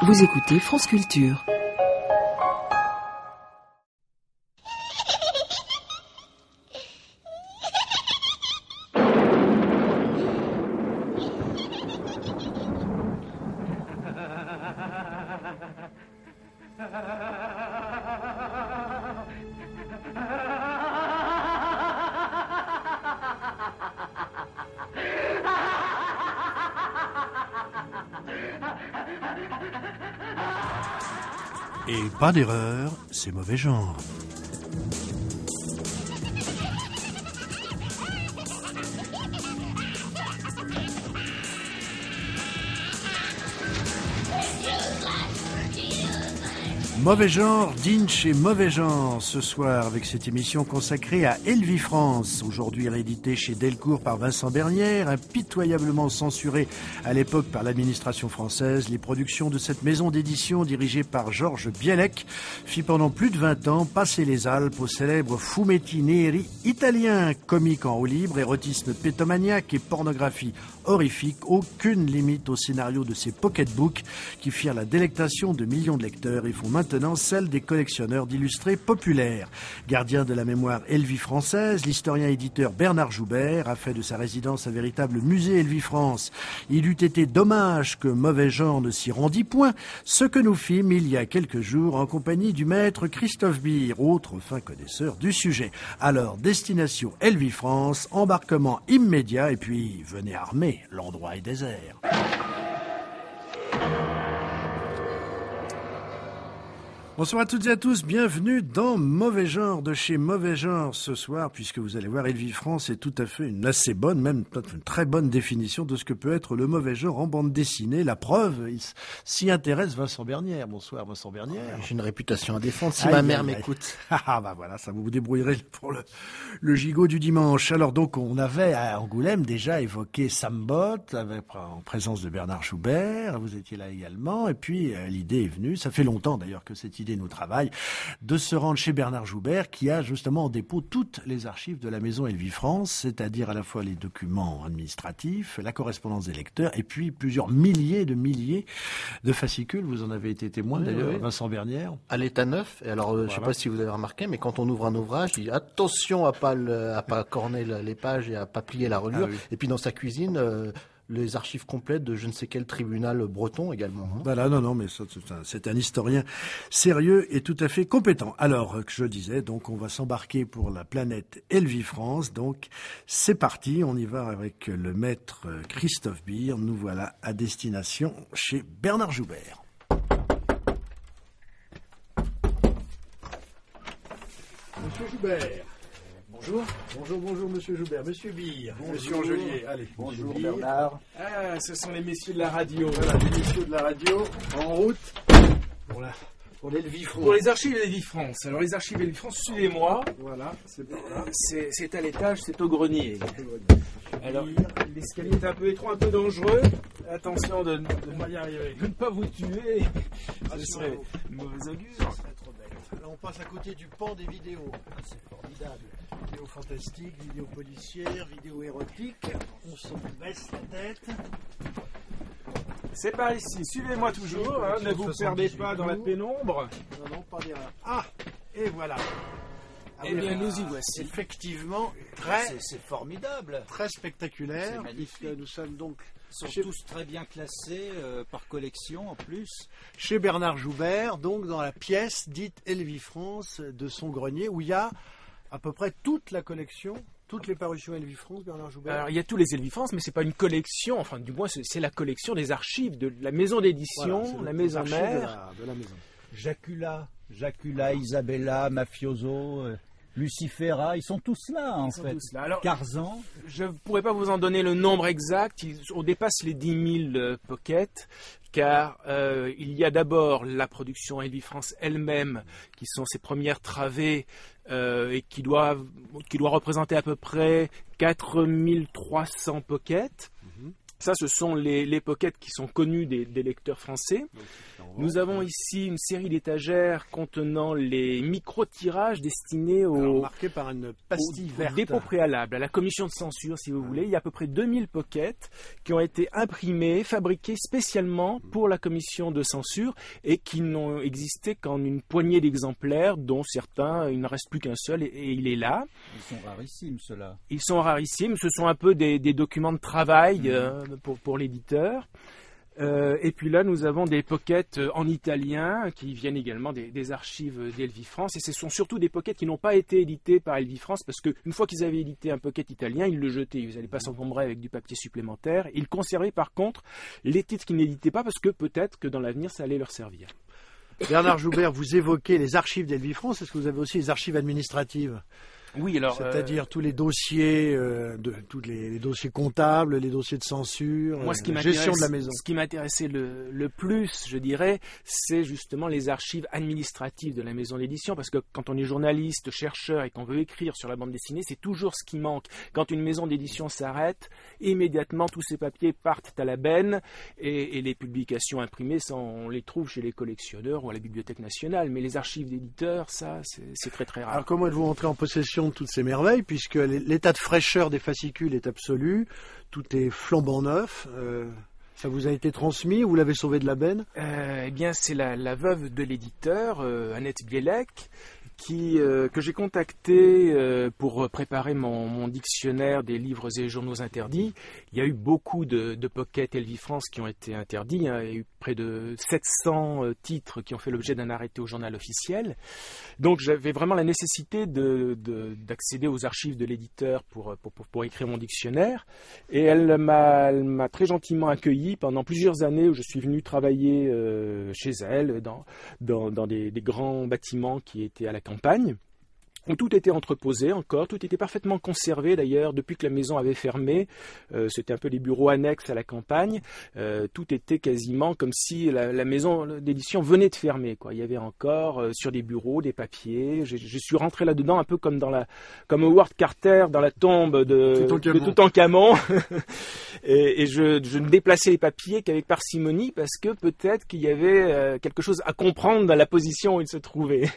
Vous écoutez France Culture. Et pas d'erreur, c'est mauvais genre. Mauvais genre dîne chez Mauvais genre ce soir avec cette émission consacrée à Elvifrance, aujourd'hui rééditée chez Delcourt par Vincent Bernière, impitoyablement censurée à l'époque par l'administration française. Les productions de cette maison d'édition dirigée par Georges Bielek fit pendant plus de 20 ans passer les Alpes au célèbre Fumetti Neri italien, comique en roue libre, érotisme pétomaniaque et pornographie horrifique, aucune limite au scénario de ces pocketbooks qui firent la délectation de millions de lecteurs et font maintenant celle des collectionneurs d'illustrés populaires. Gardien de la mémoire Elvifrançaise, l'historien-éditeur Bernard Joubert a fait de sa résidence un véritable musée Elvifrance. Il eût été dommage que Mauvais genre ne s'y rendît point, ce que nous fîmes il y a quelques jours en compagnie du maître Christophe Beer, autre fin connaisseur du sujet. Alors, destination Elvifrance, embarquement immédiat et puis venez armer. L'endroit est désert. Bonsoir à toutes et à tous, bienvenue dans Mauvais genre de chez Mauvais genre ce soir, puisque vous allez voir, Elvifrance est tout à fait une assez bonne, même peut-être une très bonne définition de ce que peut être le mauvais genre en bande dessinée. La preuve, il s'y intéresse Vincent Bernière. Bonsoir Vincent Bernière. J'ai une réputation à défendre si ma mère m'écoute. Ah bah voilà, ça vous débrouillerez pour le gigot du dimanche. Alors donc on avait à Angoulême déjà évoqué Sam Bott en présence de Bernard Joubert, vous étiez là également, et puis l'idée est venue, ça fait longtemps d'ailleurs que cette idée nous travaille, de se rendre chez Bernard Joubert qui a justement en dépôt toutes les archives de la maison Elvifrance, c'est-à-dire à la fois les documents administratifs, la correspondance des lecteurs et puis plusieurs milliers de fascicules. Vous en avez été témoin d'ailleurs, oui. Vincent Bernière. À l'état neuf. Et alors, voilà. Je ne sais pas si vous avez remarqué, mais quand on ouvre un ouvrage, il dit attention à pas corner les pages et à pas plier la reliure. Ah, oui. Et puis dans sa cuisine, les archives complètes de je ne sais quel tribunal breton également. Voilà, non, mais ça, c'est un historien sérieux et tout à fait compétent. Alors, que je disais, donc on va s'embarquer pour la planète Elvifrance. Donc, c'est parti, on y va avec le maître Christophe Beer. Nous voilà à destination chez Bernard Joubert. Monsieur Joubert. Bonjour, monsieur Joubert. Monsieur Beer. Monsieur Angelier. Allez. Bonjour, Bernard. Ah, ce sont les messieurs de la radio. Voilà, les messieurs de la radio, en route pour l'Elvifrance. Pour les archives Elvifrance. Alors, les archives Elvifrance, suivez-moi. Voilà, c'est par là. C'est à l'étage, c'est au grenier. Alors, l'escalier est un peu étroit, un peu dangereux. Attention de ne pas vous tuer. Ce serait mauvais augure. Là, on passe à côté du pan des vidéos. C'est formidable. Vidéos fantastiques, vidéos policières, vidéos érotiques. On s'en baisse la tête. C'est par ici. Suivez-moi toujours. Ne vous perdez pas dans la pénombre. Non, pas d'erreur. Ah, et voilà. Eh bien, nous y voici. Effectivement, c'est formidable. Très spectaculaire. Puisque nous sommes donc... Ils sont tous très bien classés par collection en plus. Chez Bernard Joubert, donc dans la pièce dite Elvifrance de son grenier, où il y a à peu près toute la collection, toutes les parutions Elvifrance, Bernard Joubert. Alors il y a tous les Elvifrance, mais c'est pas une collection, enfin du moins c'est la collection des archives de la maison d'édition, voilà, la maison mère. De la maison. Jacula, Isabella, Mafioso... Lucifera, ils sont tous là en fait. Alors, Carzan. Je ne pourrais pas vous en donner le nombre exact, on dépasse les 10 000 pockets, car il y a d'abord la production Elvifrance elle-même, qui sont ses premières travées, et qui doit représenter à peu près 4300 pockets. Ça, ce sont les pockets qui sont connus des lecteurs français. Nous avons ici une série d'étagères contenant les micro-tirages destinés marqués par une pastille verte. Au dépôt préalable, à la commission de censure, si vous voulez. Il y a à peu près 2000 pockets qui ont été imprimés, fabriqués spécialement pour la commission de censure et qui n'ont existé qu'en une poignée d'exemplaires, dont certains, il ne reste plus qu'un seul et il est là. Ils sont rarissimes, ceux-là. Ils sont rarissimes. Ce sont un peu des documents de travail pour l'éditeur. Et puis là, nous avons des pockets en italien qui viennent également des archives d'Helvifrance. Et ce sont surtout des pockets qui n'ont pas été édités par Helvifrance parce qu'une fois qu'ils avaient édité un pocket italien, ils le jetaient. Ils n'allaient pas s'encombrer avec du papier supplémentaire. Ils conservaient par contre les titres qu'ils n'éditaient pas parce que peut-être que dans l'avenir, ça allait leur servir. Bernard Joubert, vous évoquez les archives d'Helvifrance. Est-ce que vous avez aussi les archives administratives ? Oui, alors. C'est-à-dire tous les dossiers, tous les dossiers comptables, les dossiers de censure, moi, la gestion de la maison. Ce qui m'intéressait le plus, je dirais, c'est justement les archives administratives de la maison d'édition, parce que quand on est journaliste, chercheur et qu'on veut écrire sur la bande dessinée, c'est toujours ce qui manque. Quand une maison d'édition s'arrête, immédiatement tous ces papiers partent à la benne et les publications imprimées, ça, on les trouve chez les collectionneurs ou à la Bibliothèque nationale. Mais les archives d'éditeurs, ça, c'est très très rare. Alors comment êtes-vous entré en possession de toutes ces merveilles, puisque l'état de fraîcheur des fascicules est absolu, tout est flambant neuf, ça vous a été transmis, vous l'avez sauvé de la benne ? Eh bien, c'est la veuve de l'éditeur, Annette Bielek, que j'ai contacté pour préparer mon dictionnaire des livres et journaux interdits. Il y a eu beaucoup de pockets Helvifrance qui ont été interdits. Hein. Il y a eu près de 700 titres qui ont fait l'objet d'un arrêté au journal officiel. Donc j'avais vraiment la nécessité d'accéder aux archives de l'éditeur pour écrire mon dictionnaire. Et elle m'a très gentiment accueilli pendant plusieurs années où je suis venu travailler chez elle dans des grands bâtiments qui étaient à la campagne, où tout était entreposé encore, tout était parfaitement conservé d'ailleurs depuis que la maison avait fermé. C'était un peu les bureaux annexes à la campagne. Tout était quasiment comme si la maison d'édition venait de fermer, quoi. Il y avait encore sur des bureaux des papiers. Je suis rentré là-dedans un peu comme comme Howard Carter dans la tombe de Toutankhamon. et je ne déplaçais les papiers qu'avec parcimonie parce que peut-être qu'il y avait quelque chose à comprendre dans la position où il se trouvait.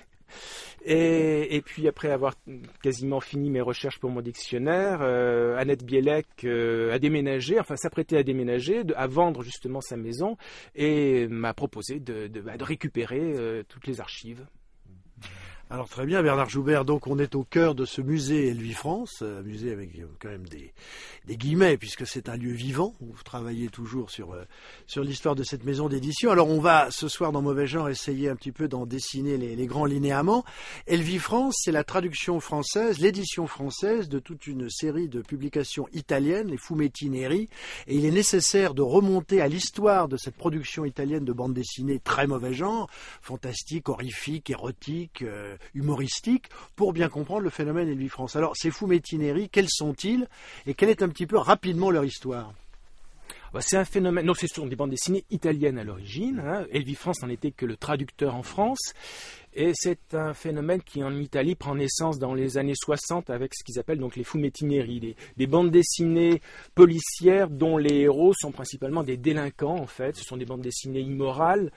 Et puis après avoir quasiment fini mes recherches pour mon dictionnaire, Annette Bielek a déménagé, enfin s'apprêtait à déménager, à vendre justement sa maison et m'a proposé de récupérer toutes les archives. Alors très bien Bernard Joubert, donc on est au cœur de ce musée Helvifrance, un musée avec quand même des guillemets puisque c'est un lieu vivant, où vous travaillez toujours sur l'histoire de cette maison d'édition. Alors on va ce soir dans Mauvais Genre essayer un petit peu d'en dessiner les grands linéaments. Helvifrance, c'est la traduction française, l'édition française de toute une série de publications italiennes, les Fumetti Neri, et il est nécessaire de remonter à l'histoire de cette production italienne de bande dessinée très mauvais genre, fantastique, horrifique, érotique, humoristique, pour bien comprendre le phénomène Helvifrance. Alors, ces Fumetti Neri, quels sont-ils et quelle est un petit peu rapidement leur histoire ? C'est un phénomène. Non, ce sont des bandes dessinées italiennes à l'origine. Hein. Helvifrance n'en était que le traducteur en France. Et c'est un phénomène qui, en Italie, prend naissance dans les années 60 avec ce qu'ils appellent donc les Fumetti Neri, des bandes dessinées policières dont les héros sont principalement des délinquants, en fait. Ce sont des bandes dessinées immorales,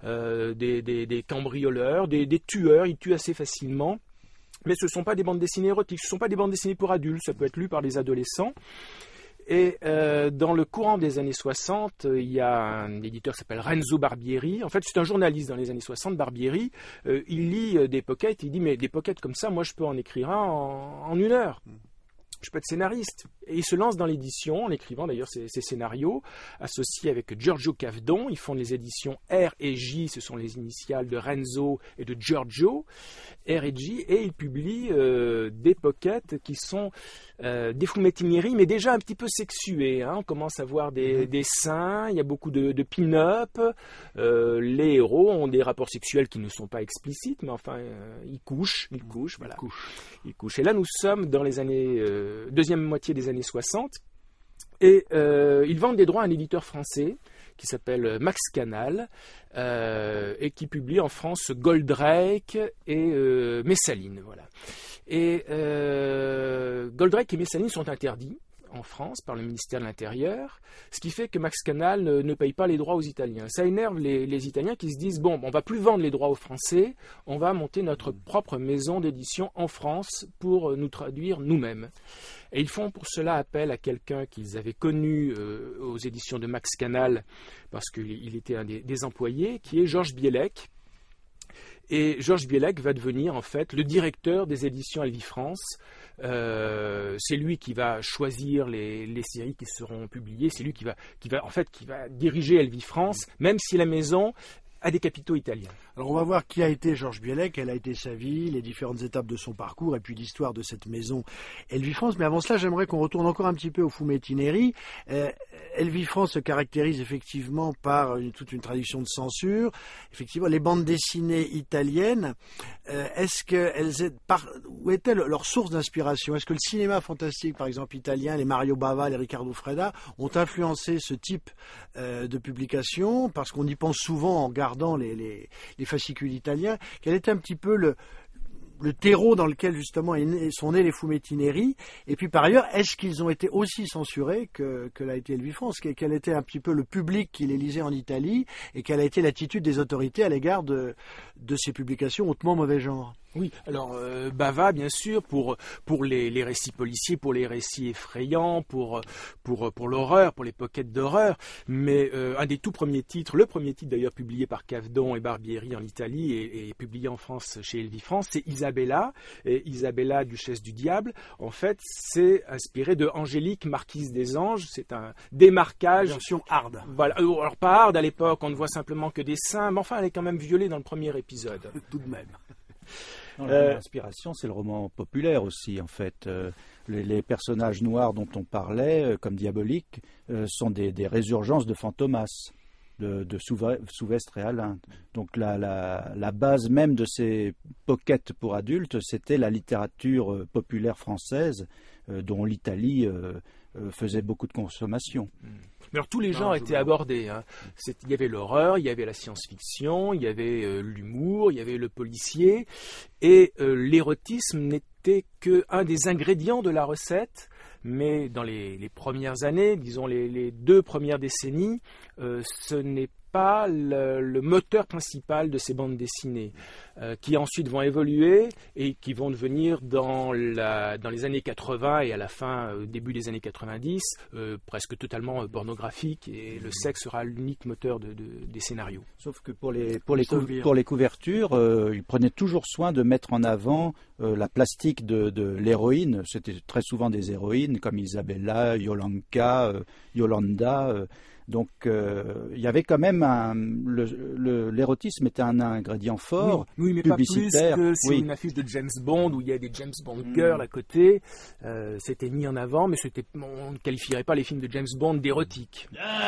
des cambrioleurs, des tueurs. Ils tuent assez facilement. Mais ce ne sont pas des bandes dessinées érotiques, ce ne sont pas des bandes dessinées pour adultes. Ça peut être lu par des adolescents. Et dans le courant des années 60, il y a un éditeur qui s'appelle Renzo Barbieri. En fait, c'est un journaliste dans les années 60, Barbieri. Il lit des pockets, il dit « Mais des pockets comme ça, moi je peux en écrire un en 1 heure. Je peux être scénariste. » Et il se lance dans l'édition, en écrivant d'ailleurs ses scénarios, associés avec Giorgio Cavdon. Ils font les éditions R et J, ce sont les initiales de Renzo et de Giorgio, R et J, et il publie des pockets qui sont des Fumetti Neri, mais déjà un petit peu sexués. Hein. On commence à voir des seins, il y a beaucoup de pin-up. Les héros ont des rapports sexuels qui ne sont pas explicites, mais enfin, ils couchent, voilà. Ils couchent. Et là, nous sommes dans les années deuxième moitié des années 60, et ils vendent des droits à un éditeur français qui s'appelle Max Canal, et qui publie en France Goldrake et Messaline. Voilà. Et Goldrake et Messaline sont interdits en France par le ministère de l'Intérieur, ce qui fait que Max Canal ne paye pas les droits aux Italiens. Ça énerve les Italiens qui se disent, bon, on va plus vendre les droits aux Français, on va monter notre propre maison d'édition en France pour nous traduire nous-mêmes. Et ils font pour cela appel à quelqu'un qu'ils avaient connu aux éditions de Max Canal, parce qu'il était un des employés, qui est Georges Bielek. Et Georges Bielek va devenir en fait le directeur des éditions Elvie France. C'est lui qui va choisir les séries qui seront publiées. C'est lui qui va diriger Elvie France, même si la maison a des capitaux italiens. Alors on va voir qui a été Georges Bielek, quelle a été sa vie, les différentes étapes de son parcours et puis l'histoire de cette maison Elvie France. Mais avant cela, j'aimerais qu'on retourne encore un petit peu au Fumettineri. Elvie France se caractérise effectivement par toute une tradition de censure. Effectivement, les bandes dessinées italiennes, où était leur source d'inspiration? Est-ce que le cinéma fantastique, par exemple italien, les Mario Bava, les Riccardo Freda, ont influencé ce type de publication? Parce qu'on y pense souvent en regardant les fascicules italiens. Quel était un petit peu le terreau dans lequel justement sont nés les Fumettineri? Et puis par ailleurs, est-ce qu'ils ont été aussi censurés que l'a été Elvie France? Quel était un petit peu le public qui les lisait en Italie et quelle a été l'attitude des autorités à l'égard de ces publications hautement mauvais genre? Oui, alors Bava, bien sûr, pour les récits policiers, pour les récits effrayants, pour l'horreur, pour les pockets d'horreur. Mais un des tout premiers titres, le premier titre d'ailleurs publié par Cavdon et Barbieri en Italie et publié en France chez Elvie France, c'est Isabella. Et Isabella, duchesse du diable, en fait, c'est inspiré de Angélique, marquise des anges. C'est un démarquage. Version hard. Voilà. Alors pas hard à l'époque, on ne voit simplement que des seins, mais enfin elle est quand même violée dans le premier épisode. Tout de même. L'inspiration, c'est le roman populaire aussi, en fait. Les personnages noirs dont on parlait, comme diaboliques, sont des résurgences de Fantomas, de Souvestre et Alain. Donc la base même de ces pockets pour adultes, c'était la littérature populaire française, dont l'Italie faisait beaucoup de consommation. Mais alors tous les genres étaient abordés. Hein. Il y avait l'horreur, il y avait la science-fiction, il y avait l'humour, il y avait le policier. Et l'érotisme n'était qu'un des ingrédients de la recette. Mais dans les premières années, disons les 2 premières décennies, ce n'est pas le moteur principal de ces bandes dessinées, qui ensuite vont évoluer et qui vont devenir dans les années 80 et à la fin, début des années 90, presque totalement pornographiques, et le sexe sera l'unique moteur des scénarios. Sauf que pour les couvertures, ils prenaient toujours soin de mettre en avant la plastique de l'héroïne. C'était très souvent des héroïnes comme Isabella, Yolanka, Yolanda. Donc il y avait quand même l'érotisme était un ingrédient fort, oui, mais publicitaire. Pas plus que sur une affiche de James Bond où il y a des James Bond girls à côté. C'était mis en avant, mais on ne qualifierait pas les films de James Bond d'érotiques.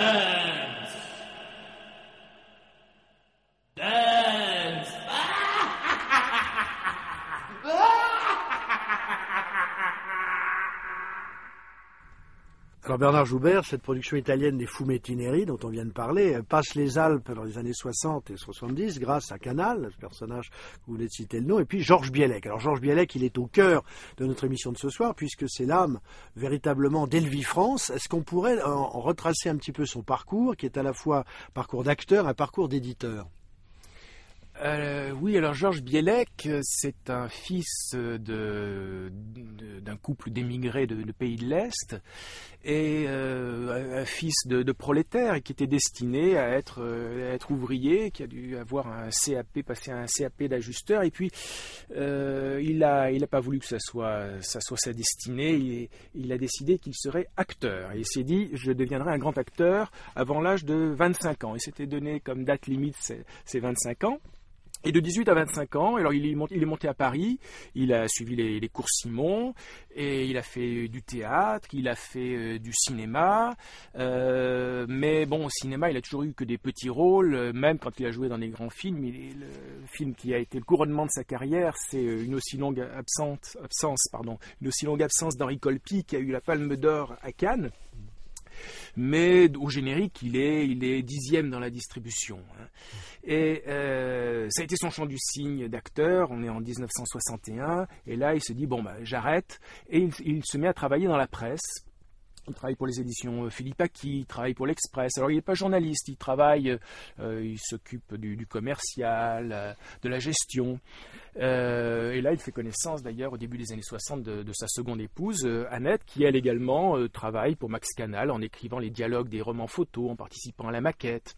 Alors Bernard Joubert, cette production italienne des Fumettineri dont on vient de parler, passe les Alpes dans les années 60 et 70 grâce à Canal, ce personnage que vous venez de citer le nom, et puis Georges Bielek. Alors Georges Bielek, il est au cœur de notre émission de ce soir puisque c'est l'âme véritablement d'Elvie France. Est-ce qu'on pourrait en retracer un petit peu son parcours, qui est à la fois parcours d'acteur et un parcours d'éditeur? Oui, alors Georges Bielek, c'est un fils d'un couple d'émigrés de pays de l'Est et un fils de prolétaire qui était destiné à être ouvrier, qui a dû avoir passer un CAP d'ajusteur, et puis il a pas voulu que ça soit sa destinée, et il a décidé qu'il serait acteur, et il s'est dit je deviendrai un grand acteur avant l'âge de 25 ans, et s'était donné comme date limite ces 25 ans. Et de 18 à 25 ans, alors il est monté à Paris, il a suivi les cours Simon, et il a fait du théâtre, il a fait du cinéma, mais bon, au cinéma, il a toujours eu que des petits rôles, même quand il a joué dans des grands films. Le film qui a été le couronnement de sa carrière, c'est une aussi longue absence d'Henri Colpi, qui a eu la Palme d'Or à Cannes. Mais au générique, il est 10e dans la distribution. Et ça a été son chant du cygne d'acteur. On est en 1961, et là il se dit bon j'arrête, et il se met à travailler dans la presse. Il travaille pour les éditions Philippe Aki, il travaille pour l'Express. Alors il n'est pas journaliste, il travaille, il s'occupe du commercial, de la gestion. Et là, il fait connaissance d'ailleurs au début des années 60 de sa seconde épouse, Annette, qui elle également travaille pour Max Canal en écrivant les dialogues des romans photos, en participant à la maquette.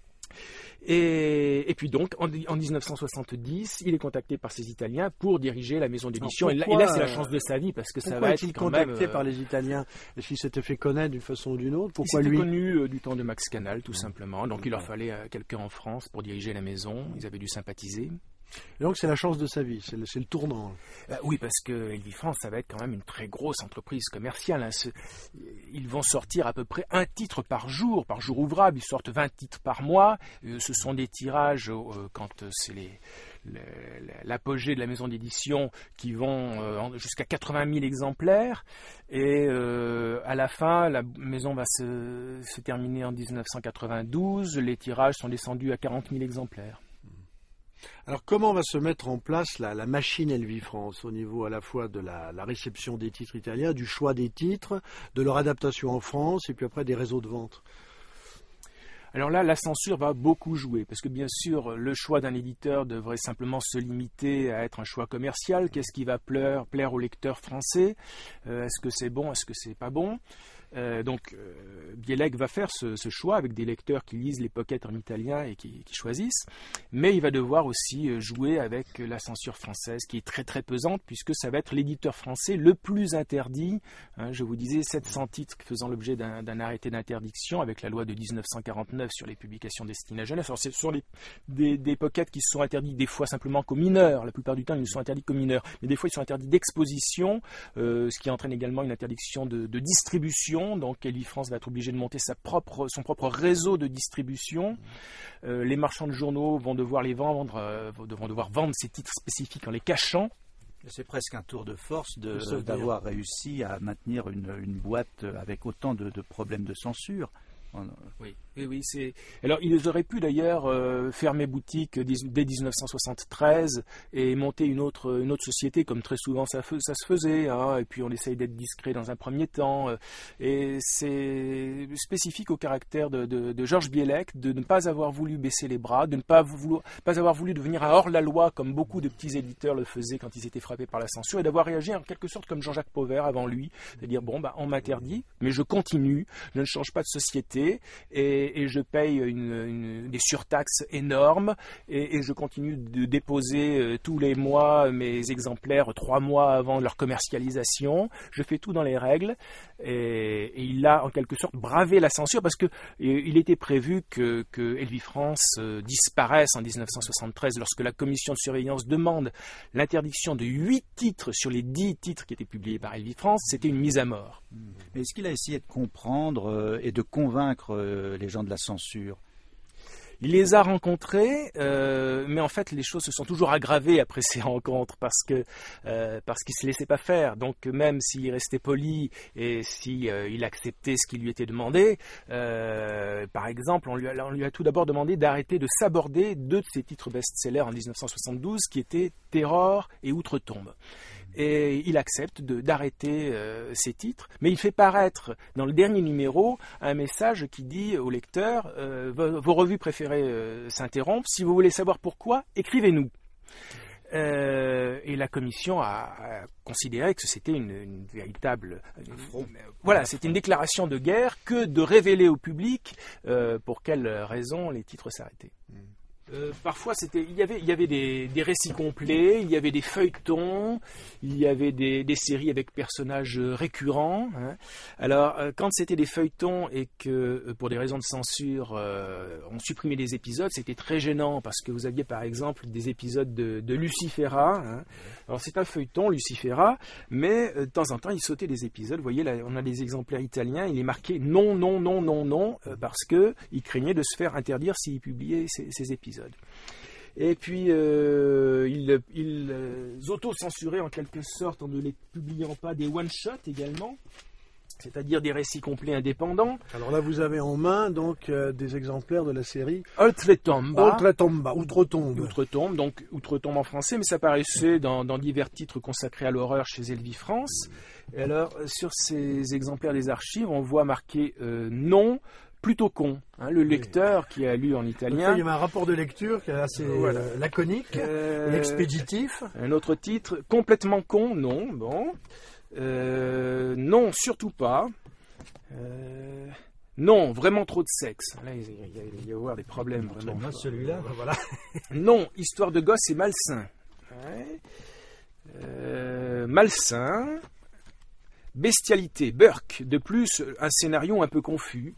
Et puis donc, en 1970, il est contacté par ces Italiens pour diriger la maison d'édition. Et là, c'est la chance de sa vie, parce que ça va être quand même... contacté par les Italiens? Est-ce qu'il s'était fait connaître d'une façon ou d'une autre? Pourquoi lui? Il s'était connu du temps de Max Canal, tout simplement. Donc il leur fallait quelqu'un en France pour diriger la maison. Ils avaient dû sympathiser. Et donc c'est la chance de sa vie, c'est le tournant. Oui, parce que Helvy-France, ça va être quand même une très grosse entreprise commerciale. Hein. Ils vont sortir à peu près un titre par jour ouvrable. Ils sortent 20 titres par mois. Ce sont des tirages, quand c'est l'apogée de la maison d'édition, qui vont jusqu'à 80 000 exemplaires. Et à la fin, la maison va se terminer en 1992. Les tirages sont descendus à 40 000 exemplaires. Alors comment va se mettre en place la machine Helvy-France au niveau à la fois de la réception des titres italiens, du choix des titres, de leur adaptation en France et puis après des réseaux de vente? Alors là, la censure va beaucoup jouer, parce que bien sûr, le choix d'un éditeur devrait simplement se limiter à être un choix commercial. Qu'est-ce qui va plaire aux lecteurs français? Est-ce que c'est bon? Est-ce que c'est pas bon? Donc Bielek va faire ce choix avec des lecteurs qui lisent les pockets en italien et qui choisissent, mais il va devoir aussi jouer avec la censure française qui est très très pesante, puisque ça va être l'éditeur français le plus interdit. Je vous disais 700 titres faisant l'objet d'un arrêté d'interdiction avec la loi de 1949 sur les publications destinées à la jeunesse. Alors ce sont des pockets qui sont interdits des fois simplement qu'aux mineurs. La plupart du temps ils ne sont interdits qu'aux mineurs, mais des fois ils sont interdits d'exposition, ce qui entraîne également une interdiction de distribution. Donc Helvy-France va être obligé de monter son propre réseau de distribution. Les marchands de journaux vont devoir vendre ces titres spécifiques en les cachant. C'est presque un tour de force d'avoir réussi à maintenir une boîte avec autant de problèmes de censure. Oui. Alors, ils auraient pu d'ailleurs fermer boutique dès 1973 et monter une autre société, comme très souvent ça se faisait. Et puis, on essaye d'être discret dans un premier temps. Et c'est spécifique au caractère de Georges Bielek de ne pas avoir voulu baisser les bras, de ne pas avoir voulu devenir un hors-la-loi comme beaucoup de petits éditeurs le faisaient quand ils étaient frappés par la censure, et d'avoir réagi en quelque sorte comme Jean-Jacques Pauvert avant lui, c'est-à-dire on m'interdit, mais je continue, je ne change pas de société et je paye des surtaxes énormes et je continue de déposer tous les mois mes exemplaires 3 mois avant leur commercialisation. Je fais tout dans les règles et il a en quelque sorte bravé la censure, parce que il était prévu que Helvy-France disparaisse en 1973 lorsque la commission de surveillance demande l'interdiction de 8 titres sur les 10 titres qui étaient publiés par Helvy-France. C'était une mise à mort. Mais est-ce qu'il a essayé de comprendre et de convaincre les gens de la censure? Il les a rencontrés, mais en fait les choses se sont toujours aggravées après ces rencontres parce qu'il se laissait pas faire. Donc même s'il restait poli et il acceptait ce qui lui était demandé, par exemple, on lui a tout d'abord demandé d'arrêter de s'aborder 2 de ses titres best-sellers en 1972, qui étaient Terror et Outre-Tombe. Et il accepte d'arrêter ces titres, mais il fait paraître dans le dernier numéro un message qui dit au lecteur vos revues préférées s'interrompent, si vous voulez savoir pourquoi, écrivez-nous. Et la commission a considéré que c'était une véritable... c'était une déclaration de guerre que de révéler au public pour quelles raisons les titres s'arrêtaient. Parfois, il y avait des récits complets, il y avait des feuilletons, il y avait des séries avec personnages récurrents. Alors, quand c'était des feuilletons et que, pour des raisons de censure, on supprimait des épisodes, c'était très gênant, parce que vous aviez par exemple des épisodes de Lucifera. Alors, c'est un feuilleton, Lucifera, mais de temps en temps, il sautait des épisodes. Vous voyez, là, on a des exemplaires italiens, il est marqué non, non, non, non, non, parce qu'il craignait de se faire interdire s'il publiait ces épisodes. Et puis ils auto-censuraient en quelque sorte en ne les publiant pas des one-shots également. c'est-à-dire des récits complets indépendants. Alors là, vous avez en main donc des exemplaires de la série Oltretomba. Outre-tombe. Donc Outre-tombe en français, mais ça paraissait dans divers titres consacrés à l'horreur chez Elvi France. Et alors, sur ces exemplaires des archives, on voit marqué non, plutôt con. Le lecteur qui a lu en italien. Il y avait un rapport de lecture qui est assez laconique et expéditif. Un autre titre, complètement con, non, bon. Non, surtout pas. Non, vraiment trop de sexe. Là, il va y avoir des problèmes. Vraiment. Celui-là, voilà. Non, histoire de gosse et malsain. Ouais. Malsain. Bestialité, Burke. De plus, un scénario un peu confus.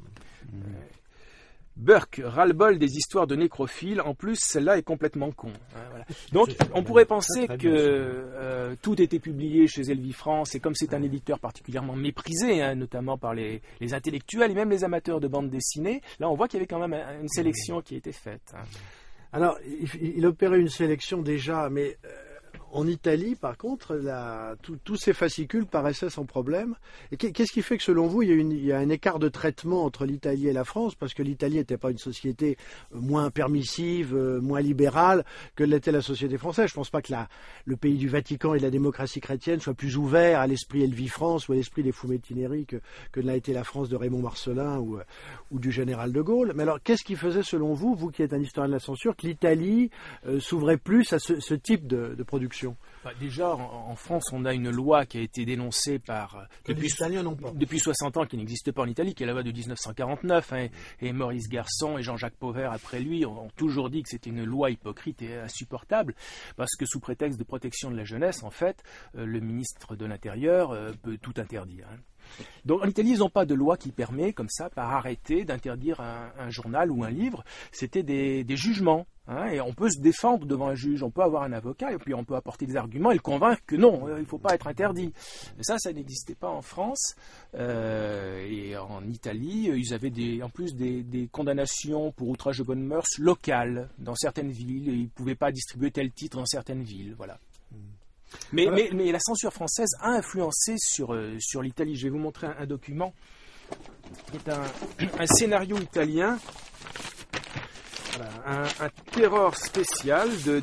Burke, ras-le-bol des histoires de nécrophiles. En plus, celle-là est complètement con. Voilà. Donc, on pourrait penser que tout était publié chez Elvi France, et comme c'est un éditeur particulièrement méprisé, notamment par les intellectuels et même les amateurs de bande dessinée, là, on voit qu'il y avait quand même une sélection qui a été faite. Alors, il opérait une sélection déjà, mais en Italie, par contre, tous ces fascicules paraissaient sans problème. Et qu'est-ce qui fait que, selon vous, il y a un écart de traitement entre l'Italie et la France? Parce que l'Italie n'était pas une société moins permissive, moins libérale que l'était la société française. Je ne pense pas que le pays du Vatican et de la démocratie chrétienne soit plus ouvert à l'esprit Elvi France ou à l'esprit des Fumettineri que l'a été la France de Raymond Marcellin ou du général de Gaulle. Mais alors, qu'est-ce qui faisait, selon vous, vous qui êtes un historien de la censure, que l'Italie s'ouvrait plus à ce type de production? Déjà, en France, on a une loi qui a été dénoncée depuis 60 ans, qui n'existe pas en Italie, qui est la loi de 1949. Et Maurice Garçon et Jean-Jacques Pauvert, après lui, ont toujours dit que c'était une loi hypocrite et insupportable, parce que sous prétexte de protection de la jeunesse, en fait, le ministre de l'Intérieur peut tout interdire. Donc en Italie, ils n'ont pas de loi qui permet, comme ça, par arrêté, d'interdire un journal ou un livre. C'était des jugements. Et on peut se défendre devant un juge, on peut avoir un avocat, et puis on peut apporter des arguments et le convaincre que non, il ne faut pas être interdit. Mais ça n'existait pas en France. Et en Italie, ils avaient en plus des condamnations pour outrage de bonnes mœurs locales dans certaines villes. Et ils ne pouvaient pas distribuer tel titre dans certaines villes. Voilà. Mais la censure française a influencé sur l'Italie. Je vais vous montrer un document qui est un scénario italien. Voilà, un terror spécial de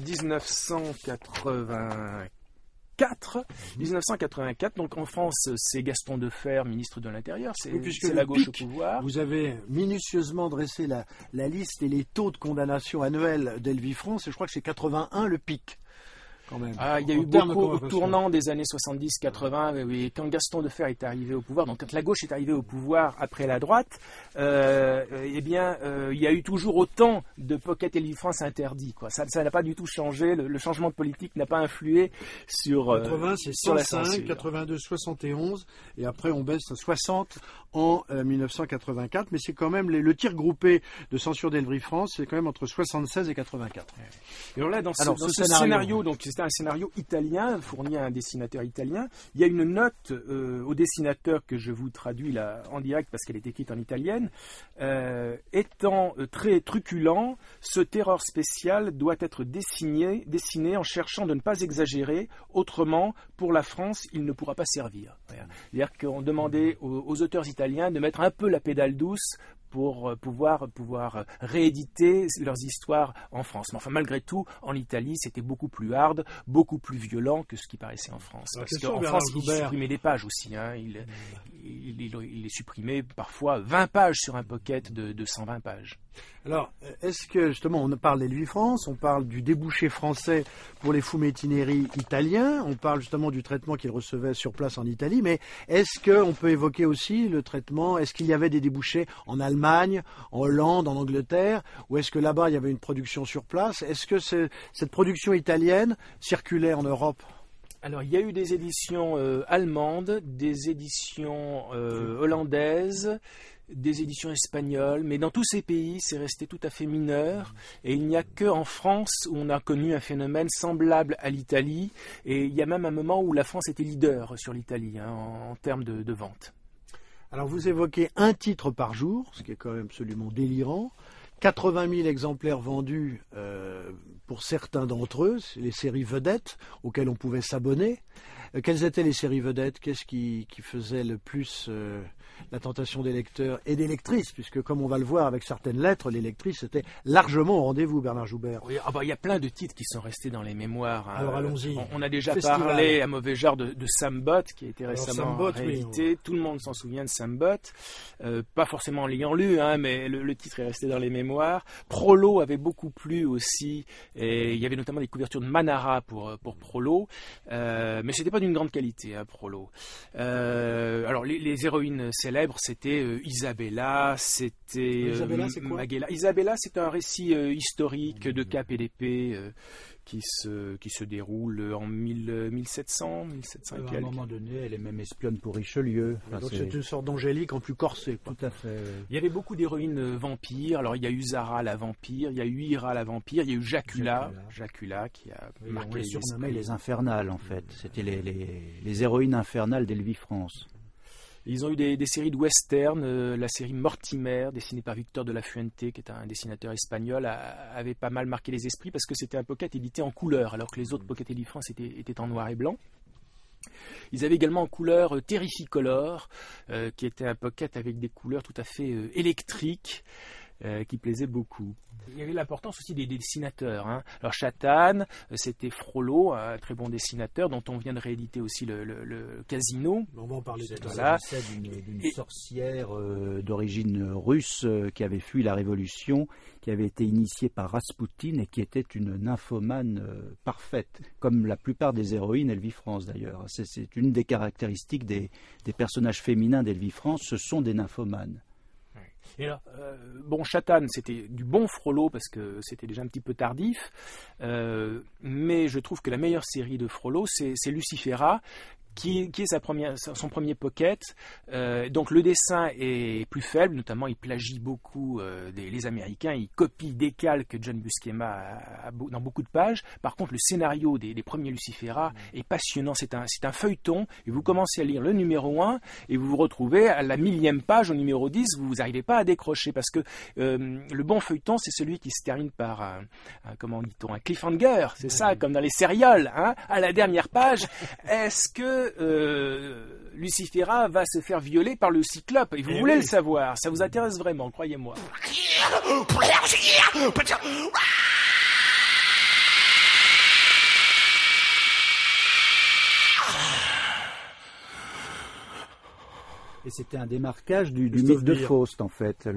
1984. Donc en France, c'est Gaston Defferre, ministre de l'Intérieur, c'est la gauche au pouvoir. Vous avez minutieusement dressé la liste et les taux de condamnation annuels d'Elvi France, et je crois que c'est 81 le pic. Il y a eu beaucoup au tournant des années 70-80, et quand Gaston Defferre est arrivé au pouvoir, donc quand la gauche est arrivée au pouvoir après la droite, il y a eu toujours autant de Pocket Elvi France interdits. Ça n'a pas du tout changé, le changement de politique n'a pas influé sur 80, c'est 105, 82, 71, et après on baisse à 60 en 1984, mais c'est quand même le tir groupé de censure d'Elvi France, c'est quand même entre 76 et 84. Et alors là, dans ce scénario, donc c'était un scénario italien fourni à un dessinateur italien. Il y a une note au dessinateur que je vous traduis là en direct parce qu'elle est écrite en italienne. Étant très truculent, ce terror spécial doit être dessiné en cherchant de ne pas exagérer. Autrement, pour la France, il ne pourra pas servir. C'est-à-dire qu'on demandait aux auteurs italiens de mettre un peu la pédale douce pour pouvoir rééditer leurs histoires en France. Mais enfin, malgré tout, en Italie, c'était beaucoup plus hard, beaucoup plus violent que ce qui paraissait en France. Parce qu'en France, il supprimait des pages aussi. Il supprimait parfois 20 pages sur un pocket de 120 pages. Alors, est-ce que, justement, on parle d'Elvi France, on parle du débouché français pour les fumettineri italiens, on parle justement du traitement qu'ils recevaient sur place en Italie, mais est-ce qu'on peut évoquer aussi le traitement, est-ce qu'il y avait des débouchés en Allemagne, en Hollande, en Angleterre, ou est-ce que là-bas il y avait une production sur place? Est-ce que cette production italienne circulait en Europe? Alors, il y a eu des éditions allemandes, des éditions hollandaises, des éditions espagnoles, mais dans tous ces pays, c'est resté tout à fait mineur, et il n'y a qu'en France où on a connu un phénomène semblable à l'Italie, et il y a même un moment où la France était leader sur l'Italie en termes de vente. Alors, vous évoquez un titre par jour, ce qui est quand même absolument délirant. 80 000 exemplaires vendus pour certains d'entre eux, les séries vedettes auxquelles on pouvait s'abonner. Quelles étaient les séries vedettes? Qu'est-ce qui faisait le plus la tentation des lecteurs et des lectrices? Puisque comme on va le voir avec certaines lettres, les lectrices étaient largement au rendez-vous, Bernard Joubert. Oui, il y a plein de titres qui sont restés dans les mémoires. Alors allons-y. On a déjà parlé à mauvais genre de Sam Bott, qui a été récemment réédité. Oui. Tout le monde s'en souvient de Sam Bott. Pas forcément en l'ayant lu, mais le titre est resté dans les mémoires. Prolo avait beaucoup plu aussi. Et il y avait notamment des couvertures de Manara pour Prolo. Mais c'était pas d'une grande qualité, Prolo. Alors les héroïnes célèbres, c'était Isabella, c'était Maghella. Isabella, c'est un récit historique de cap et d'épée qui se déroule en 1700 et quelques. À un moment donné, elle est même espionne pour Richelieu. Enfin, donc c'est une sorte d'Angélique en plus corsée. Tout à fait. Il y avait beaucoup d'héroïnes vampires. Alors il y a eu Zara la vampire, il y a eu Ira la vampire, il y a eu Jacula qui a marqué. On les surnommait les infernales en fait. C'était les héroïnes infernales d'Elvie France. Ils ont eu des séries de western, la série Mortimer, dessinée par Victor de la Fuente, qui est un dessinateur espagnol, avait pas mal marqué les esprits parce que c'était un pocket édité en couleur, alors que les autres pocket Elvie France étaient en noir et blanc. Ils avaient également en couleur Terrificolor, qui était un pocket avec des couleurs tout à fait électriques, qui plaisait beaucoup. Il y avait l'importance aussi des dessinateurs. Alors Chatan, c'était Frollo, un très bon dessinateur dont on vient de rééditer aussi le Casino. On va en parler tout à l'heure. Il s'agissait d'une sorcière d'origine russe qui avait fui la Révolution, qui avait été initiée par Raspoutine et qui était une nymphomane parfaite, comme la plupart des héroïnes Elvie France d'ailleurs. C'est une des caractéristiques des personnages féminins d'Elvie France, ce sont des nymphomanes. Et là, Chatan, c'était du bon Frollo parce que c'était déjà un petit peu tardif, mais je trouve que la meilleure série de Frollo, c'est Lucifera, qui est son premier pocket. Donc le dessin est plus faible, notamment il plagie beaucoup les Américains, il copie, décalque John Buscema dans beaucoup de pages. Par contre, le scénario des premiers Lucifera est passionnant, c'est un feuilleton, et vous commencez à lire le numéro 1, et vous vous retrouvez à la 1000e page, au numéro 10, vous n'arrivez pas à décrocher, parce que le bon feuilleton, c'est celui qui se termine par un cliffhanger, c'est ça, comme dans les sérials, à la dernière page. Est-ce que Lucifera va se faire violer par le Cyclope? Et vous voulez le savoir, ça vous intéresse vraiment, croyez-moi. Et c'était un démarquage du mythe de Faust en fait.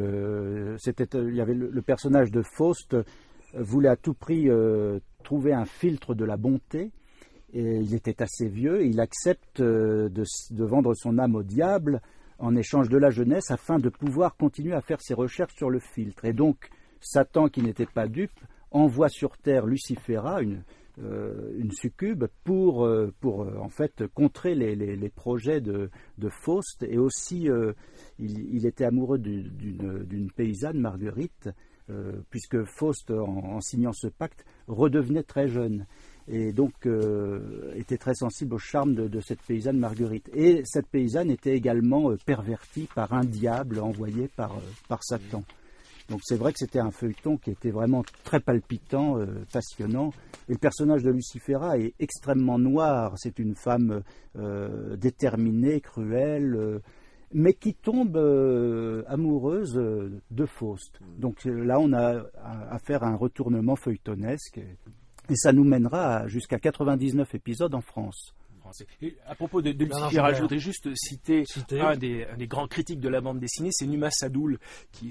Il y avait le personnage de Faust voulait à tout prix trouver un filtre de la bonté. Et il était assez vieux, et il accepte de vendre son âme au diable en échange de la jeunesse afin de pouvoir continuer à faire ses recherches sur le filtre. Et donc, Satan, qui n'était pas dupe, envoie sur terre Lucifera, une succube, pour en fait contrer les projets de Faust. Et aussi, il était amoureux d'une paysanne, Marguerite, puisque Faust, en signant ce pacte, redevenait très jeune. Et donc était très sensible au charme de cette paysanne Marguerite. Et cette paysanne était également pervertie par un diable envoyé par Satan. Donc c'est vrai que c'était un feuilleton qui était vraiment très palpitant, passionnant. Et le personnage de Lucifera est extrêmement noir. C'est une femme déterminée, cruelle, mais qui tombe amoureuse de Faust. Donc là, on a affaire à un retournement feuilletonesque. Et ça nous mènera jusqu'à 99 épisodes en France. Et à propos de Lucifera, je voudrais juste citer un des grands critiques de la bande dessinée, c'est Numa Sadoul, qui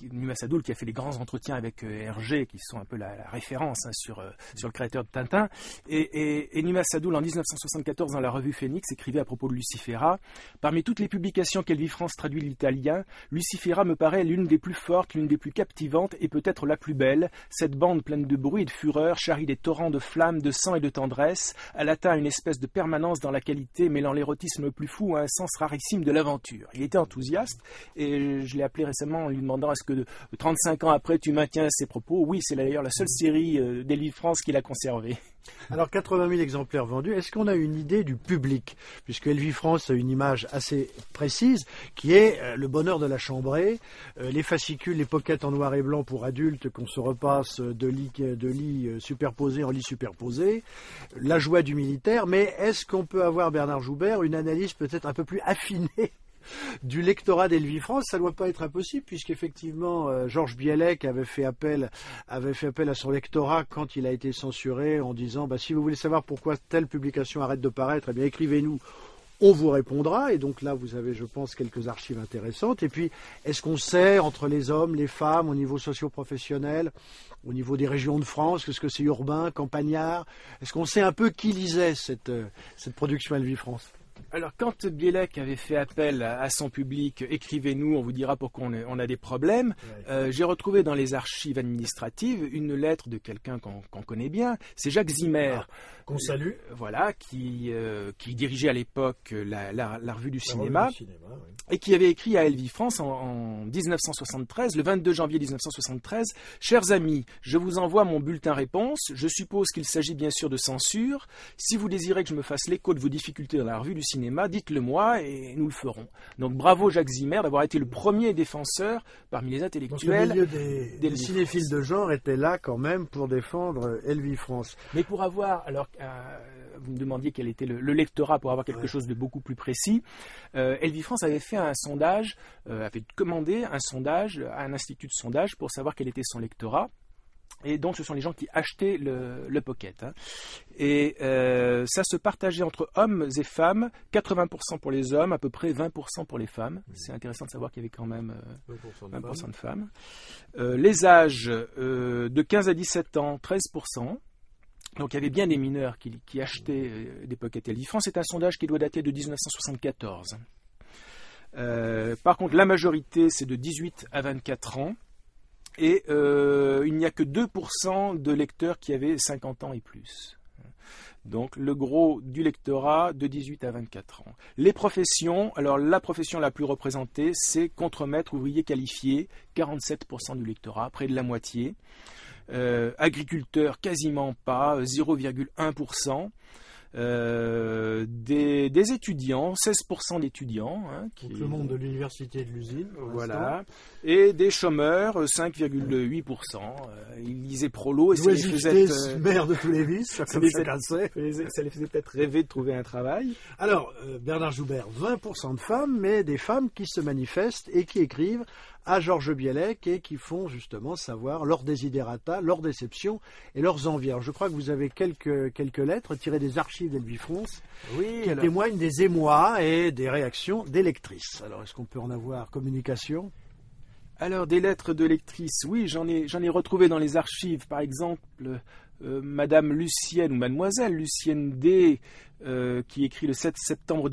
a fait les grands entretiens avec Hergé, qui sont un peu la référence sur le créateur de Tintin. Et Numa Sadoul, en 1974, dans la revue Phoenix, écrivait à propos de Lucifera: parmi toutes les publications qu'Elvie France traduit de l'italien, Lucifera me paraît l'une des plus fortes, l'une des plus captivantes et peut-être la plus belle. Cette bande pleine de bruit et de fureur charrie des torrents de flammes, de sang et de tendresse. Elle atteint une espèce de permanence dans la qualité, mêlant l'érotisme le plus fou à un sens rarissime de l'aventure. Il était enthousiaste, et je l'ai appelé récemment en lui demandant: est-ce que 35 ans après tu maintiens ses propos? Oui, c'est d'ailleurs la seule série d'Elvie France qu'il a conservée. Alors 80 000 exemplaires vendus, est-ce qu'on a une idée du public? Puisque Elvifrance a une image assez précise qui est le bonheur de la chambrée, les fascicules, les pockets en noir et blanc pour adultes qu'on se repasse de lit superposé en lit superposé, la joie du militaire, mais est-ce qu'on peut avoir, Bernard Joubert, une analyse peut-être un peu plus affinée du lectorat d'Elvifrance? Ça ne doit pas être impossible, puisqu'effectivement Georges Bielek avait fait appel à son lectorat quand il a été censuré, en disant si vous voulez savoir pourquoi telle publication arrête de paraître, eh bien écrivez-nous, on vous répondra. Et donc là vous avez, je pense, quelques archives intéressantes. Et puis, est-ce qu'on sait entre les hommes, les femmes, au niveau socio-professionnel, au niveau des régions de France, est-ce que c'est urbain, campagnard, est-ce qu'on sait un peu qui lisait cette production Elvifrance? Alors, quand Bielek avait fait appel à son public, écrivez-nous, on vous dira pourquoi on a des problèmes, j'ai retrouvé dans les archives administratives une lettre de quelqu'un qu'on connaît bien, c'est Jacques Zimmer. Qu'on salue. Voilà, qui dirigeait à l'époque la revue du cinéma, et qui avait écrit à Elvifrance en 1973, le 22 janvier 1973, « Chers amis, je vous envoie mon bulletin réponse. Je suppose qu'il s'agit bien sûr de censure. Si vous désirez que je me fasse l'écho de vos difficultés dans la revue du cinéma, dites-le moi et nous le ferons. » Donc bravo Jacques Zimmer d'avoir été le premier défenseur parmi les intellectuels. Donc, le milieu des cinéphiles de genre était là quand même pour défendre Elvifrance. Mais pour avoir, alors vous me demandiez quel était le lectorat, pour avoir quelque chose de beaucoup plus précis, Elvifrance avait fait un sondage, avait commandé un sondage à un institut de sondage pour savoir quel était son lectorat. Et donc, ce sont les gens qui achetaient le pocket. Et ça se partageait entre hommes et femmes, 80% pour les hommes, à peu près 20% pour les femmes. C'est intéressant de savoir qu'il y avait quand même 20% de femmes. Les âges de 15 à 17 ans, 13%. Donc, il y avait bien des mineurs qui achetaient des pocket Elvifrance. C'est un sondage qui doit dater de 1974. Par contre, la majorité, c'est de 18 à 24 ans. Et il n'y a que 2% de lecteurs qui avaient 50 ans et plus. Donc le gros du lectorat de 18 à 24 ans. Les professions, alors la profession la plus représentée, c'est contremaître ouvrier qualifié, 47% du lectorat, près de la moitié. Agriculteurs, quasiment pas, 0,1%. Des étudiants, 16% d'étudiants. Donc le monde de l'université et de l'usine. Voilà. Et des chômeurs, 5,8%. Ils lisaient Prolo et ça les faisait mère de tous les vices, ça les faisait peut-être rêver de trouver un travail. Alors, Bernard Joubert, 20% de femmes, mais des femmes qui se manifestent et qui écrivent à Georges Bielek et qui font justement savoir leurs desiderata, leurs déceptions et leurs envies. Alors, je crois que vous avez quelques lettres tirées des archives d'Elvifrance qui témoignent des émois et des réactions des lectrices. Alors, est-ce qu'on peut en avoir communication ? Alors, des lettres de lectrices, oui, j'en ai retrouvé dans les archives. Par exemple, Madame Lucienne ou Mademoiselle Lucienne D, qui écrit le 7 septembre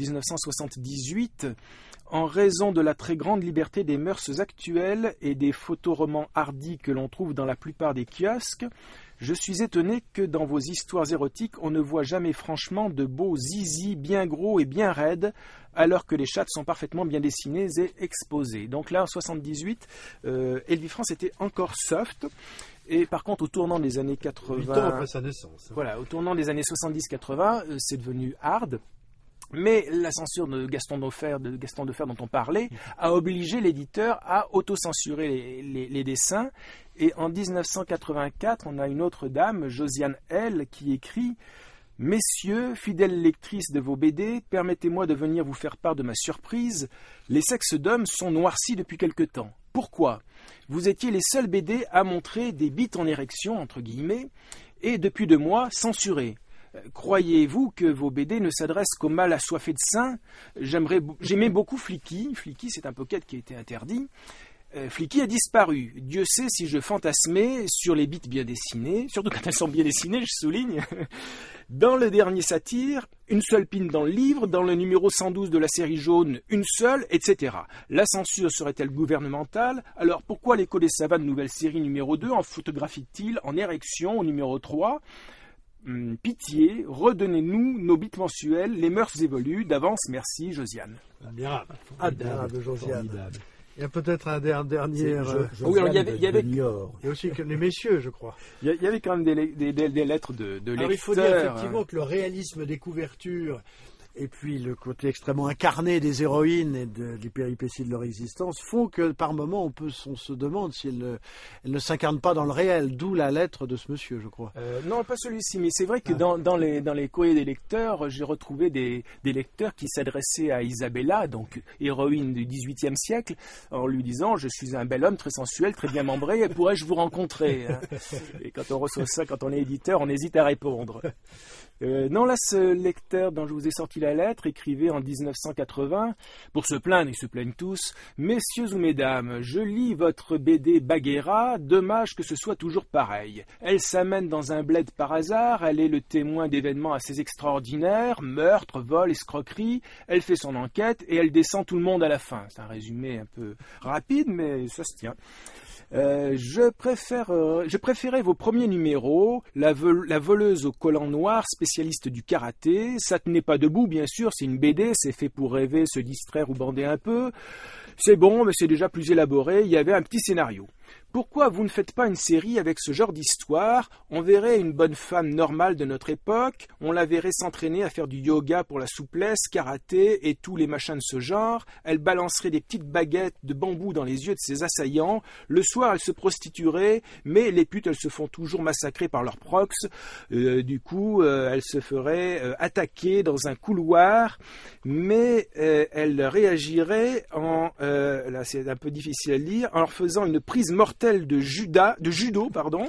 1978. En raison de la très grande liberté des mœurs actuelles et des photoromans hardis que l'on trouve dans la plupart des kiosques, je suis étonné que dans vos histoires érotiques, on ne voit jamais franchement de beaux zizis bien gros et bien raides, alors que les chattes sont parfaitement bien dessinées et exposées. Donc là, en 78, Elvifrance était encore soft. Et par contre, au tournant des années 80... 8 ans après sa naissance. Voilà, au tournant des années 70-80, c'est devenu hard. Mais la censure de Gaston Defferre dont on parlait a obligé l'éditeur à autocensurer les dessins. Et en 1984, on a une autre dame, Josiane L, qui écrit « Messieurs, fidèles lectrices de vos BD, permettez-moi de venir vous faire part de ma surprise. Les sexes d'hommes sont noircis depuis quelque temps. Pourquoi ? Vous étiez les seuls BD à montrer des bites en érection, entre guillemets, et depuis 2 mois, censurés. Croyez-vous que vos BD ne s'adressent qu'aux mâles assoiffés de seins ? J'aimais beaucoup Flicky. Flicky, c'est un pocket qui a été interdit. Flicky a disparu. Dieu sait si je fantasmais sur les bites bien dessinées, surtout quand elles sont bien dessinées, je souligne. Dans le dernier satire, une seule pine dans le livre, dans le numéro 112 de la série jaune, une seule, etc. La censure serait-elle gouvernementale ? Alors pourquoi l'écho des savanes nouvelle série numéro 2 en photographie-t-il en érection au numéro 3 ? Pitié, redonnez-nous nos bites mensuels, les mœurs évoluent. D'avance, merci, Josiane. Admirable, Josiane. Il y a peut-être un dernier... Oui, alors, il y avait aussi que les messieurs, je crois. Il y avait quand même des lettres de lecteurs. Alors, il faut dire effectivement que le réalisme des couvertures et puis le côté extrêmement incarné des héroïnes et des péripéties de leur existence font que par moments on se demande si elles ne s'incarnent pas dans le réel, d'où la lettre de ce monsieur, je crois. Non, pas celui-ci, mais c'est vrai que dans les courriers des lecteurs, j'ai retrouvé des lecteurs qui s'adressaient à Isabella, donc héroïne du XVIIIe siècle, en lui disant « Je suis un bel homme, très sensuel, très bien membré, pourrais-je vous rencontrer ?» Et quand on reçoit ça, quand on est éditeur, on hésite à répondre. Non, là, ce lecteur dont je vous ai sorti la lettre écrivait en 1980, pour se plaindre, ils se plaignent tous, « Messieurs ou mesdames, je lis votre BD Bagheera, dommage que ce soit toujours pareil. Elle s'amène dans un bled par hasard, elle est le témoin d'événements assez extraordinaires, meurtres, vols, escroqueries, elle fait son enquête et elle descend tout le monde à la fin. » C'est un résumé un peu rapide, mais ça se tient. Je préférais vos premiers numéros, la voleuse au collant noir, spécialiste du karaté. Ça tenait pas debout, bien sûr, c'est une BD, c'est fait pour rêver, se distraire ou bander un peu. C'est bon, mais c'est déjà plus élaboré, il y avait un petit scénario. Pourquoi vous ne faites pas une série avec ce genre d'histoire? On verrait une bonne femme normale de notre époque, on la verrait s'entraîner à faire du yoga pour la souplesse, karaté et tous les machins de ce genre, elle balancerait des petites baguettes de bambou dans les yeux de ses assaillants, le soir elle se prostituerait, mais les putes elles se font toujours massacrer par leurs prox, du coup elle se ferait attaquer dans un couloir, mais elle réagirait là c'est un peu difficile à lire, en leur faisant une prise mortelle de judo.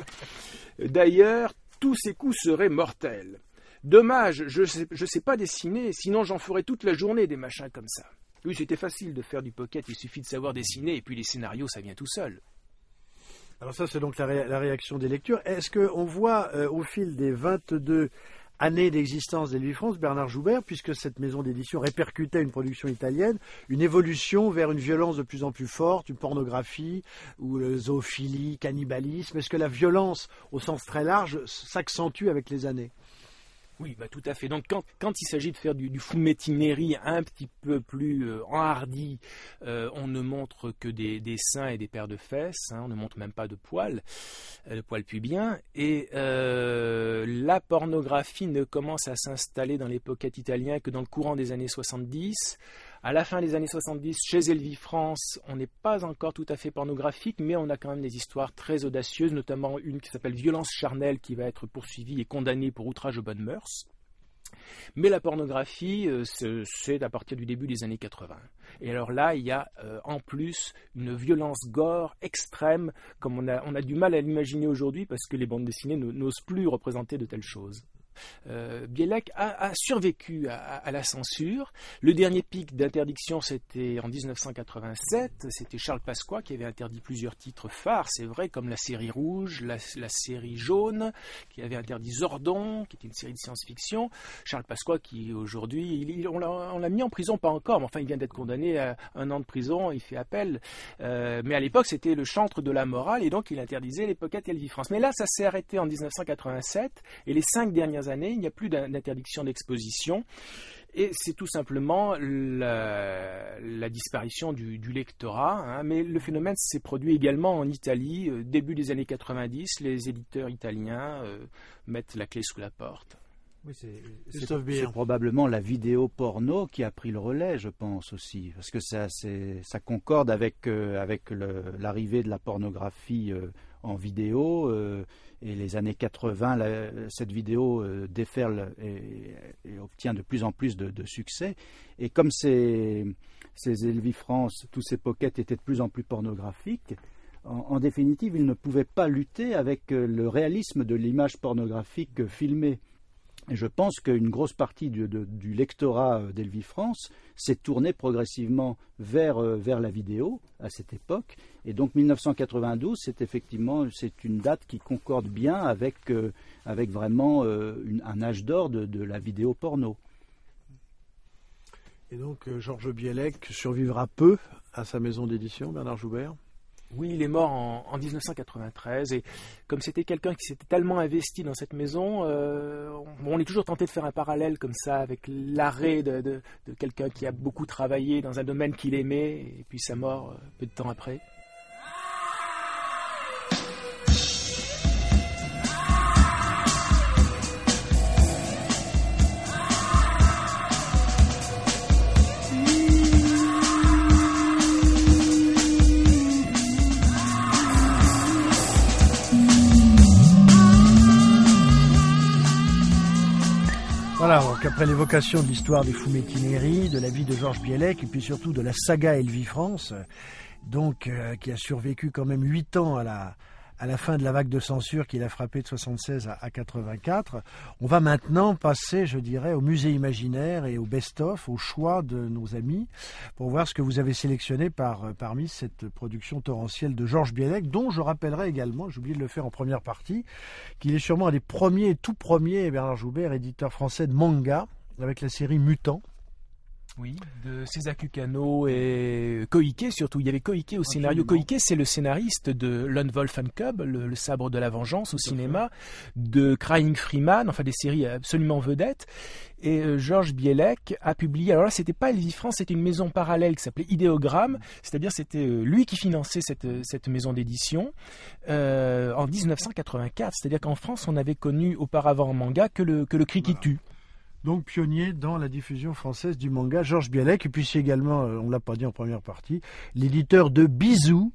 D'ailleurs, tous ces coups seraient mortels. Dommage, je sais pas dessiner, sinon j'en ferais toute la journée des machins comme ça. Oui, c'était facile de faire du pocket, il suffit de savoir dessiner, et puis les scénarios, ça vient tout seul. Alors ça, c'est donc la réaction des lectures. Est-ce qu'on voit au fil des 22 années d'existence d'Elvie France, Bernard Joubert, puisque cette maison d'édition répercutait une production italienne, une évolution vers une violence de plus en plus forte, une pornographie, ou le zoophilie, cannibalisme? Est-ce que la violence, au sens très large, s'accentue avec les années? Oui, tout à fait. Donc quand il s'agit de faire du fumettinerie un petit peu plus enhardi, on ne montre que des seins et des paires de fesses, on ne montre même pas de poils pubiens, et la pornographie ne commence à s'installer dans les pockets italiens que dans le courant des années 70. À la fin des années 70, chez Elvie France, on n'est pas encore tout à fait pornographique, mais on a quand même des histoires très audacieuses, notamment une qui s'appelle Violence charnelle, qui va être poursuivie et condamnée pour outrage aux bonnes mœurs. Mais la pornographie, c'est à partir du début des années 80. Et alors là, il y a en plus une violence gore extrême, comme on a du mal à l'imaginer aujourd'hui, parce que les bandes dessinées n'osent plus représenter de telles choses. Bielek a survécu à la censure. Le dernier pic d'interdiction, c'était en 1987. C'était Charles Pasqua qui avait interdit plusieurs titres phares, c'est vrai, comme la série Rouge, la série Jaune, qui avait interdit Zordon, qui était une série de science-fiction. Charles Pasqua qui aujourd'hui, on l'a mis en prison, pas encore, mais enfin il vient d'être condamné à 1 an de prison, il fait appel. Mais à l'époque, c'était le chantre de la morale, et donc il interdisait les pockets Elvie France. Mais là, ça s'est arrêté en 1987, et les 5 dernières années, il n'y a plus d'interdiction d'exposition. Et c'est tout simplement la disparition du lectorat. Mais le phénomène s'est produit également en Italie. Début des années 90, les éditeurs italiens mettent la clé sous la porte. Oui, c'est probablement la vidéo porno qui a pris le relais, je pense aussi, parce que ça concorde avec l'arrivée de la pornographie en vidéo, et les années 80, cette vidéo déferle et obtient de plus en plus de succès. Et comme ces Elvie France, tous ces pockets étaient de plus en plus pornographiques, en définitive, ils ne pouvaient pas lutter avec le réalisme de l'image pornographique filmée. Et je pense qu'une grosse partie du lectorat d'Elvie France s'est tournée progressivement vers la vidéo à cette époque. Et donc 1992, c'est une date qui concorde bien avec vraiment un âge d'or de la vidéo porno. Et donc Georges Bielek survivra peu à sa maison d'édition, Bernard Joubert? Oui, il est mort en 1993 et comme c'était quelqu'un qui s'était tellement investi dans cette maison, on est toujours tenté de faire un parallèle comme ça avec l'arrêt de quelqu'un qui a beaucoup travaillé dans un domaine qu'il aimait et puis sa mort peu de temps après. Voilà, donc après l'évocation de l'histoire des Fumetti-Neri, de la vie de Georges Bielek et puis surtout de la saga Elvie France, donc qui a survécu quand même 8 ans à la fin de la vague de censure qui l'a frappé de 76 à 84. On va maintenant passer, je dirais, au musée imaginaire et au best-of, au choix de nos amis, pour voir ce que vous avez sélectionné parmi cette production torrentielle de Georges Bielek, dont je rappellerai également, j'ai oublié de le faire en première partie, qu'il est sûrement un des premiers, tout premiers, Bernard Joubert, éditeur français de manga, avec la série Mutant. Oui, de César Cucano et Koike surtout. Il y avait Koike au scénario. Koike, c'est le scénariste de Lone Wolf and Cub, le sabre de la vengeance au cinéma, de Crying Freeman, enfin des séries absolument vedettes. Et Georges Bielek a publié, alors là c'était pas Elvie France, c'était une maison parallèle qui s'appelait Idéogramme, c'est-à-dire c'était lui qui finançait cette maison d'édition en 1984. C'est-à-dire qu'en France on avait connu auparavant en manga que le cri qui tue. Donc pionnier dans la diffusion française du manga, Georges Bielek, et puis c'est également, on ne l'a pas dit en première partie, l'éditeur de Bisous,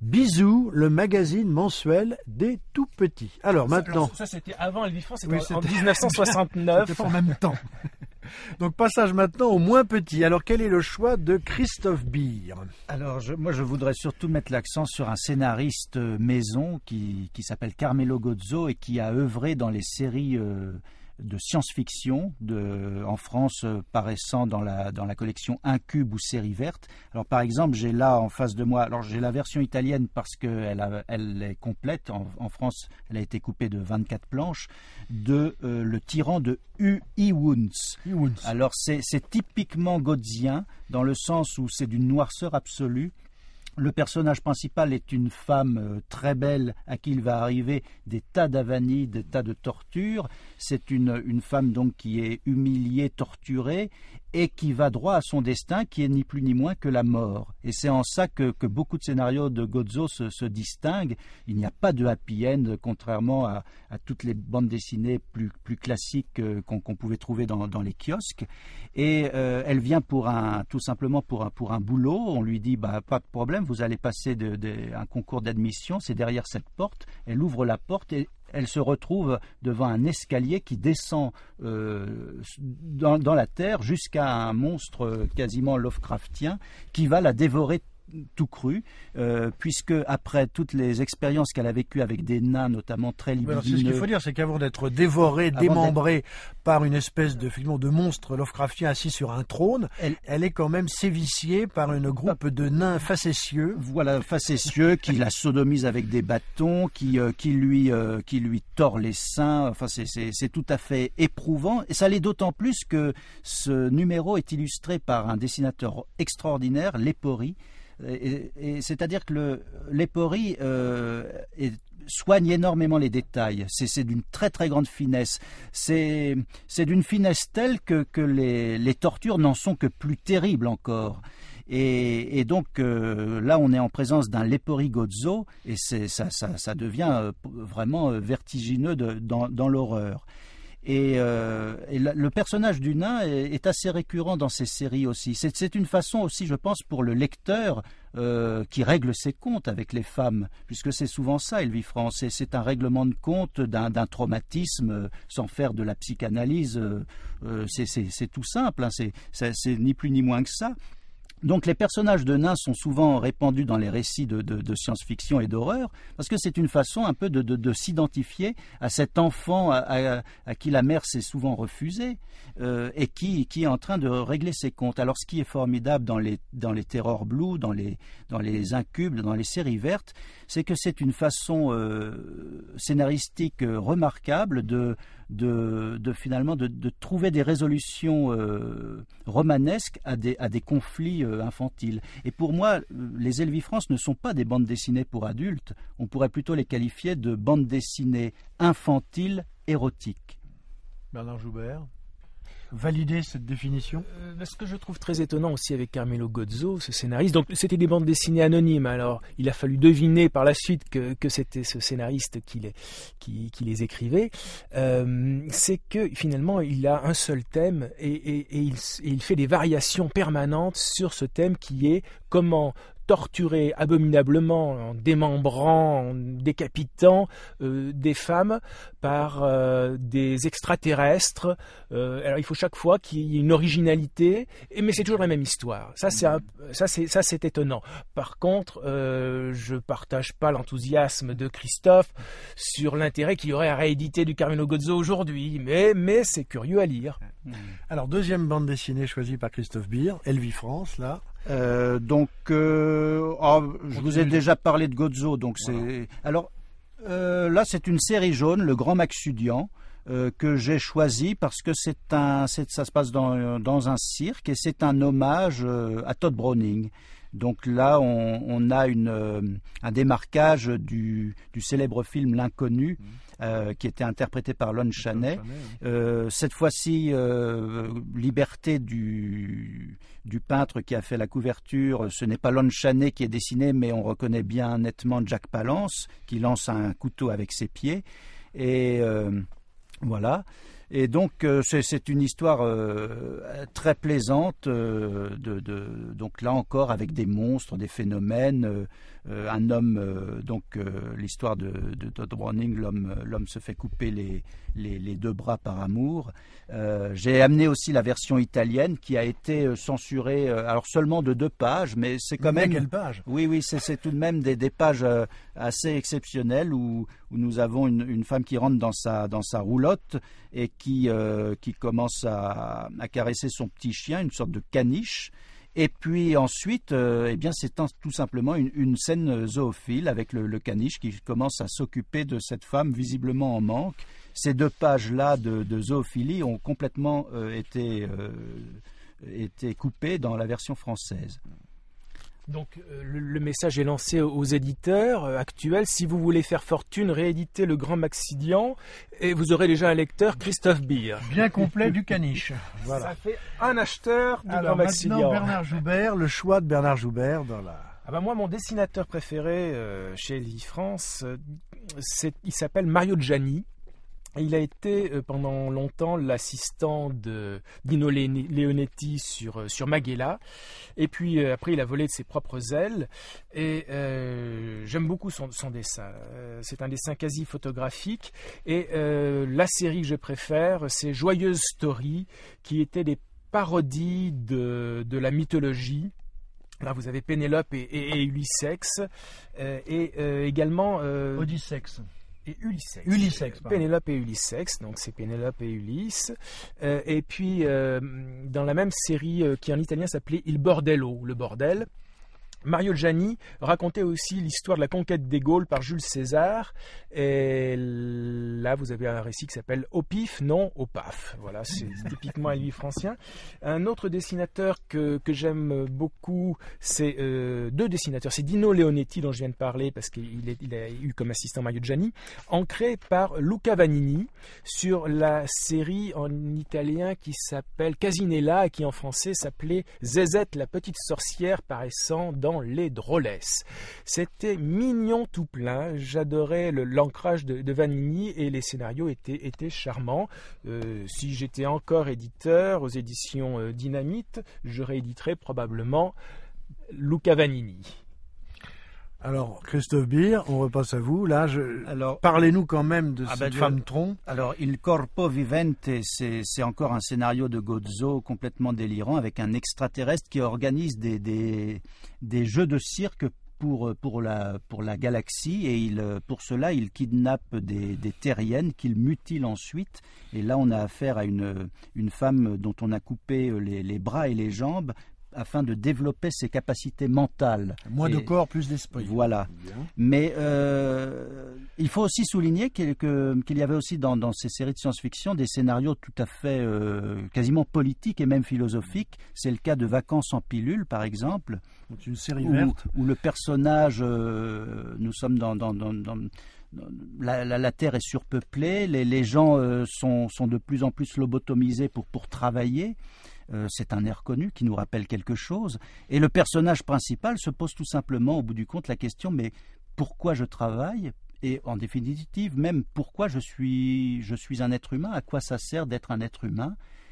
le magazine mensuel des tout-petits. Alors maintenant... Ça c'était avant Elvie France, c'était en 1969. C'était pas en même temps. Donc passage maintenant au moins petit. Alors quel est le choix de Christophe Beer? Alors moi je voudrais surtout mettre l'accent sur un scénariste maison qui s'appelle Carmelo Gozzo et qui a œuvré dans les séries... de science-fiction en France paraissant dans la collection Incube ou Série Verte. Alors par exemple, j'ai là en face de moi, alors j'ai la version italienne parce qu'elle est complète. En France, elle a été coupée de 24 planches de Le Tyran de Iwuns. Alors c'est typiquement godzien dans le sens où c'est d'une noirceur absolue. Le personnage principal est une femme très belle à qui il va arriver des tas d'avanies, des tas de tortures. C'est une femme donc qui est humiliée, torturée et qui va droit à son destin qui est ni plus ni moins que la mort. Et c'est en ça que beaucoup de scénarios de Gozzo se distinguent. Il n'y a pas de happy end, contrairement à toutes les bandes dessinées plus classiques qu'on pouvait trouver dans les kiosques. Et elle vient tout simplement pour un boulot. On lui dit pas de problème, vous allez passer un concours d'admission, c'est derrière cette porte. Elle ouvre la porte et elle se retrouve devant un escalier qui descend dans la terre jusqu'à un monstre quasiment Lovecraftien qui va la dévorer tout cru, puisque après toutes les expériences qu'elle a vécues avec des nains, notamment très libidineux... C'est ce qu'il faut dire, c'est qu'avant d'être dévorée, démembrée par une espèce de monstre Lovecraftien assis sur un trône, elle est quand même séviciée par une groupe de nains facétieux. Voilà, facétieux, qui la sodomise avec des bâtons, qui lui tord les seins. Enfin, c'est tout à fait éprouvant. Et ça l'est d'autant plus que ce numéro est illustré par un dessinateur extraordinaire, Lepori. Et c'est-à-dire que Lepori soigne énormément les détails. C'est d'une très très grande finesse. C'est d'une finesse telle que les tortures n'en sont que plus terribles encore. Et donc là, on est en présence d'un Lepori Gozzo et ça devient vraiment vertigineux dans l'horreur. Et le personnage du nain est assez récurrent dans ces séries aussi. C'est une façon aussi, je pense, pour le lecteur qui règle ses comptes avec les femmes, puisque c'est souvent ça, Elvie France. C'est un règlement de compte d'un traumatisme sans faire de la psychanalyse. C'est tout simple, hein. C'est ni plus ni moins que ça. Donc les personnages de nains sont souvent répandus dans les récits de science-fiction et d'horreur, parce que c'est une façon un peu de s'identifier à cet enfant à qui la mère s'est souvent refusée et qui est en train de régler ses comptes. Alors ce qui est formidable dans les Terror Blue, dans les Incubes, dans les séries vertes, c'est que c'est une façon scénaristique remarquable finalement de trouver des résolutions romanesques à des conflits infantiles. Et pour moi, les Elvis France ne sont pas des bandes dessinées pour adultes. On pourrait plutôt les qualifier de bandes dessinées infantiles érotiques. Bernard Joubert, valider cette définition? Ce que je trouve très étonnant aussi avec Carmelo Gozzo, ce scénariste, donc c'était des bandes dessinées anonymes, alors il a fallu deviner par la suite que c'était ce scénariste qui les écrivait, c'est que finalement il a un seul thème et il fait des variations permanentes sur ce thème qui est comment torturer abominablement, en démembrant, en décapitant des femmes par des extraterrestres. Alors il faut chaque fois qu'il y ait une originalité, mais c'est toujours la même histoire. Ça c'est étonnant. Par contre, je partage pas l'enthousiasme de Christophe sur l'intérêt qu'il y aurait à rééditer du Carmelo Gozzo aujourd'hui, mais c'est curieux à lire. Alors deuxième bande dessinée choisie par Christophe Beer, Elvis France là. Je vous ai déjà parlé de Gozzo, donc voilà. Alors là, c'est une série jaune, Le Grand Maxudian, que j'ai choisi parce que ça se passe dans un cirque et c'est un hommage à Todd Browning. Donc là, on a un démarquage du célèbre film L'Inconnu, qui était interprété par Lon Chaney. Cette fois-ci, liberté du peintre qui a fait la couverture. Ce n'est pas Lon Chaney qui est dessiné, mais on reconnaît bien nettement Jack Palance qui lance un couteau avec ses pieds. Et voilà. Et donc c'est une histoire très plaisante, donc là encore avec des monstres, des phénomènes, un homme, l'histoire de Todd Browning, l'homme se fait couper les deux bras par amour. J'ai amené aussi la version italienne qui a été censurée, alors seulement de 2 pages, mais c'est quand même... Quelle page? Oui, c'est tout de même des pages assez exceptionnelles où nous avons une femme qui rentre dans sa roulotte et qui commence à caresser son petit chien, une sorte de caniche. Et puis ensuite, c'est tout simplement une scène zoophile avec le caniche qui commence à s'occuper de cette femme visiblement en manque. Ces 2 pages-là de zoophilie ont complètement été coupées dans la version française. Donc le message est lancé aux éditeurs actuels. Si vous voulez faire fortune, rééditez Le Grand Maxudian et vous aurez déjà un lecteur, Christophe Beer. Bien complet du caniche. Voilà. Ça fait un acheteur du Grand Maxudian. Maintenant, Bernard Joubert, le choix de Bernard Joubert dans la... Moi, mon dessinateur préféré chez Elvis France, il s'appelle Mario Gianni. Il a été pendant longtemps l'assistant de Dino Leonetti sur Maghella. Et puis après, il a volé de ses propres ailes. Et j'aime beaucoup son dessin. C'est un dessin quasi photographique. Et la série que je préfère, c'est Joyeuse Story, qui était des parodies de la mythologie. Là, vous avez Pénélope et Ulyssex. Et également... Odyssex. Et Ulyssex, Pénélope et Ulyssex, donc c'est Pénélope et Ulysse. Et puis, dans la même série qui en italien s'appelait Il Bordello, le bordel, Mario Gianni racontait aussi l'histoire de la conquête des Gaules par Jules César. Et là, vous avez un récit qui s'appelle Au pif, non au paf. Voilà, c'est typiquement Elvis francien. Un autre dessinateur que j'aime beaucoup, c'est 2 dessinateurs. C'est Dino Leonetti dont je viens de parler parce qu'il a eu comme assistant Mario Gianni, ancré par Luca Vanini sur la série en italien qui s'appelle Casinella et qui en français s'appelait Zézette, la petite sorcière paraissant dans Les Drôlesses. C'était mignon tout plein. J'adorais l'ancrage de Vanini et les scénarios étaient charmants. Si j'étais encore éditeur aux éditions Dynamite, je rééditerais probablement Luca Vanini. Alors, Christophe Beer, on repasse à vous. Là, parlez-nous quand même de cette femme tronc. Alors, Il Corpo Vivente, c'est encore un scénario de Gozzo complètement délirant avec un extraterrestre qui organise des jeux de cirque pour la galaxie et pour cela, il kidnappe des terriennes qu'il mutile ensuite. Et là, on a affaire à une femme dont on a coupé les bras et les jambes afin de développer ses capacités mentales. Moins de corps, plus d'esprit. Voilà. Bien. Mais il faut aussi souligner qu'il y avait aussi dans ces séries de science-fiction des scénarios tout à fait quasiment politiques et même philosophiques. C'est le cas de Vacances en pilule, par exemple. C'est une série verte. Où le personnage, nous sommes dans la Terre est surpeuplée, les gens sont de plus en plus lobotomisés pour travailler. C'est un air connu qui nous rappelle quelque chose. Et le personnage principal se pose tout simplement, au bout du compte, la question, mais pourquoi je travaille ? Et en définitive, même pourquoi je suis un être humain ? À quoi ça sert d'être un être humain ?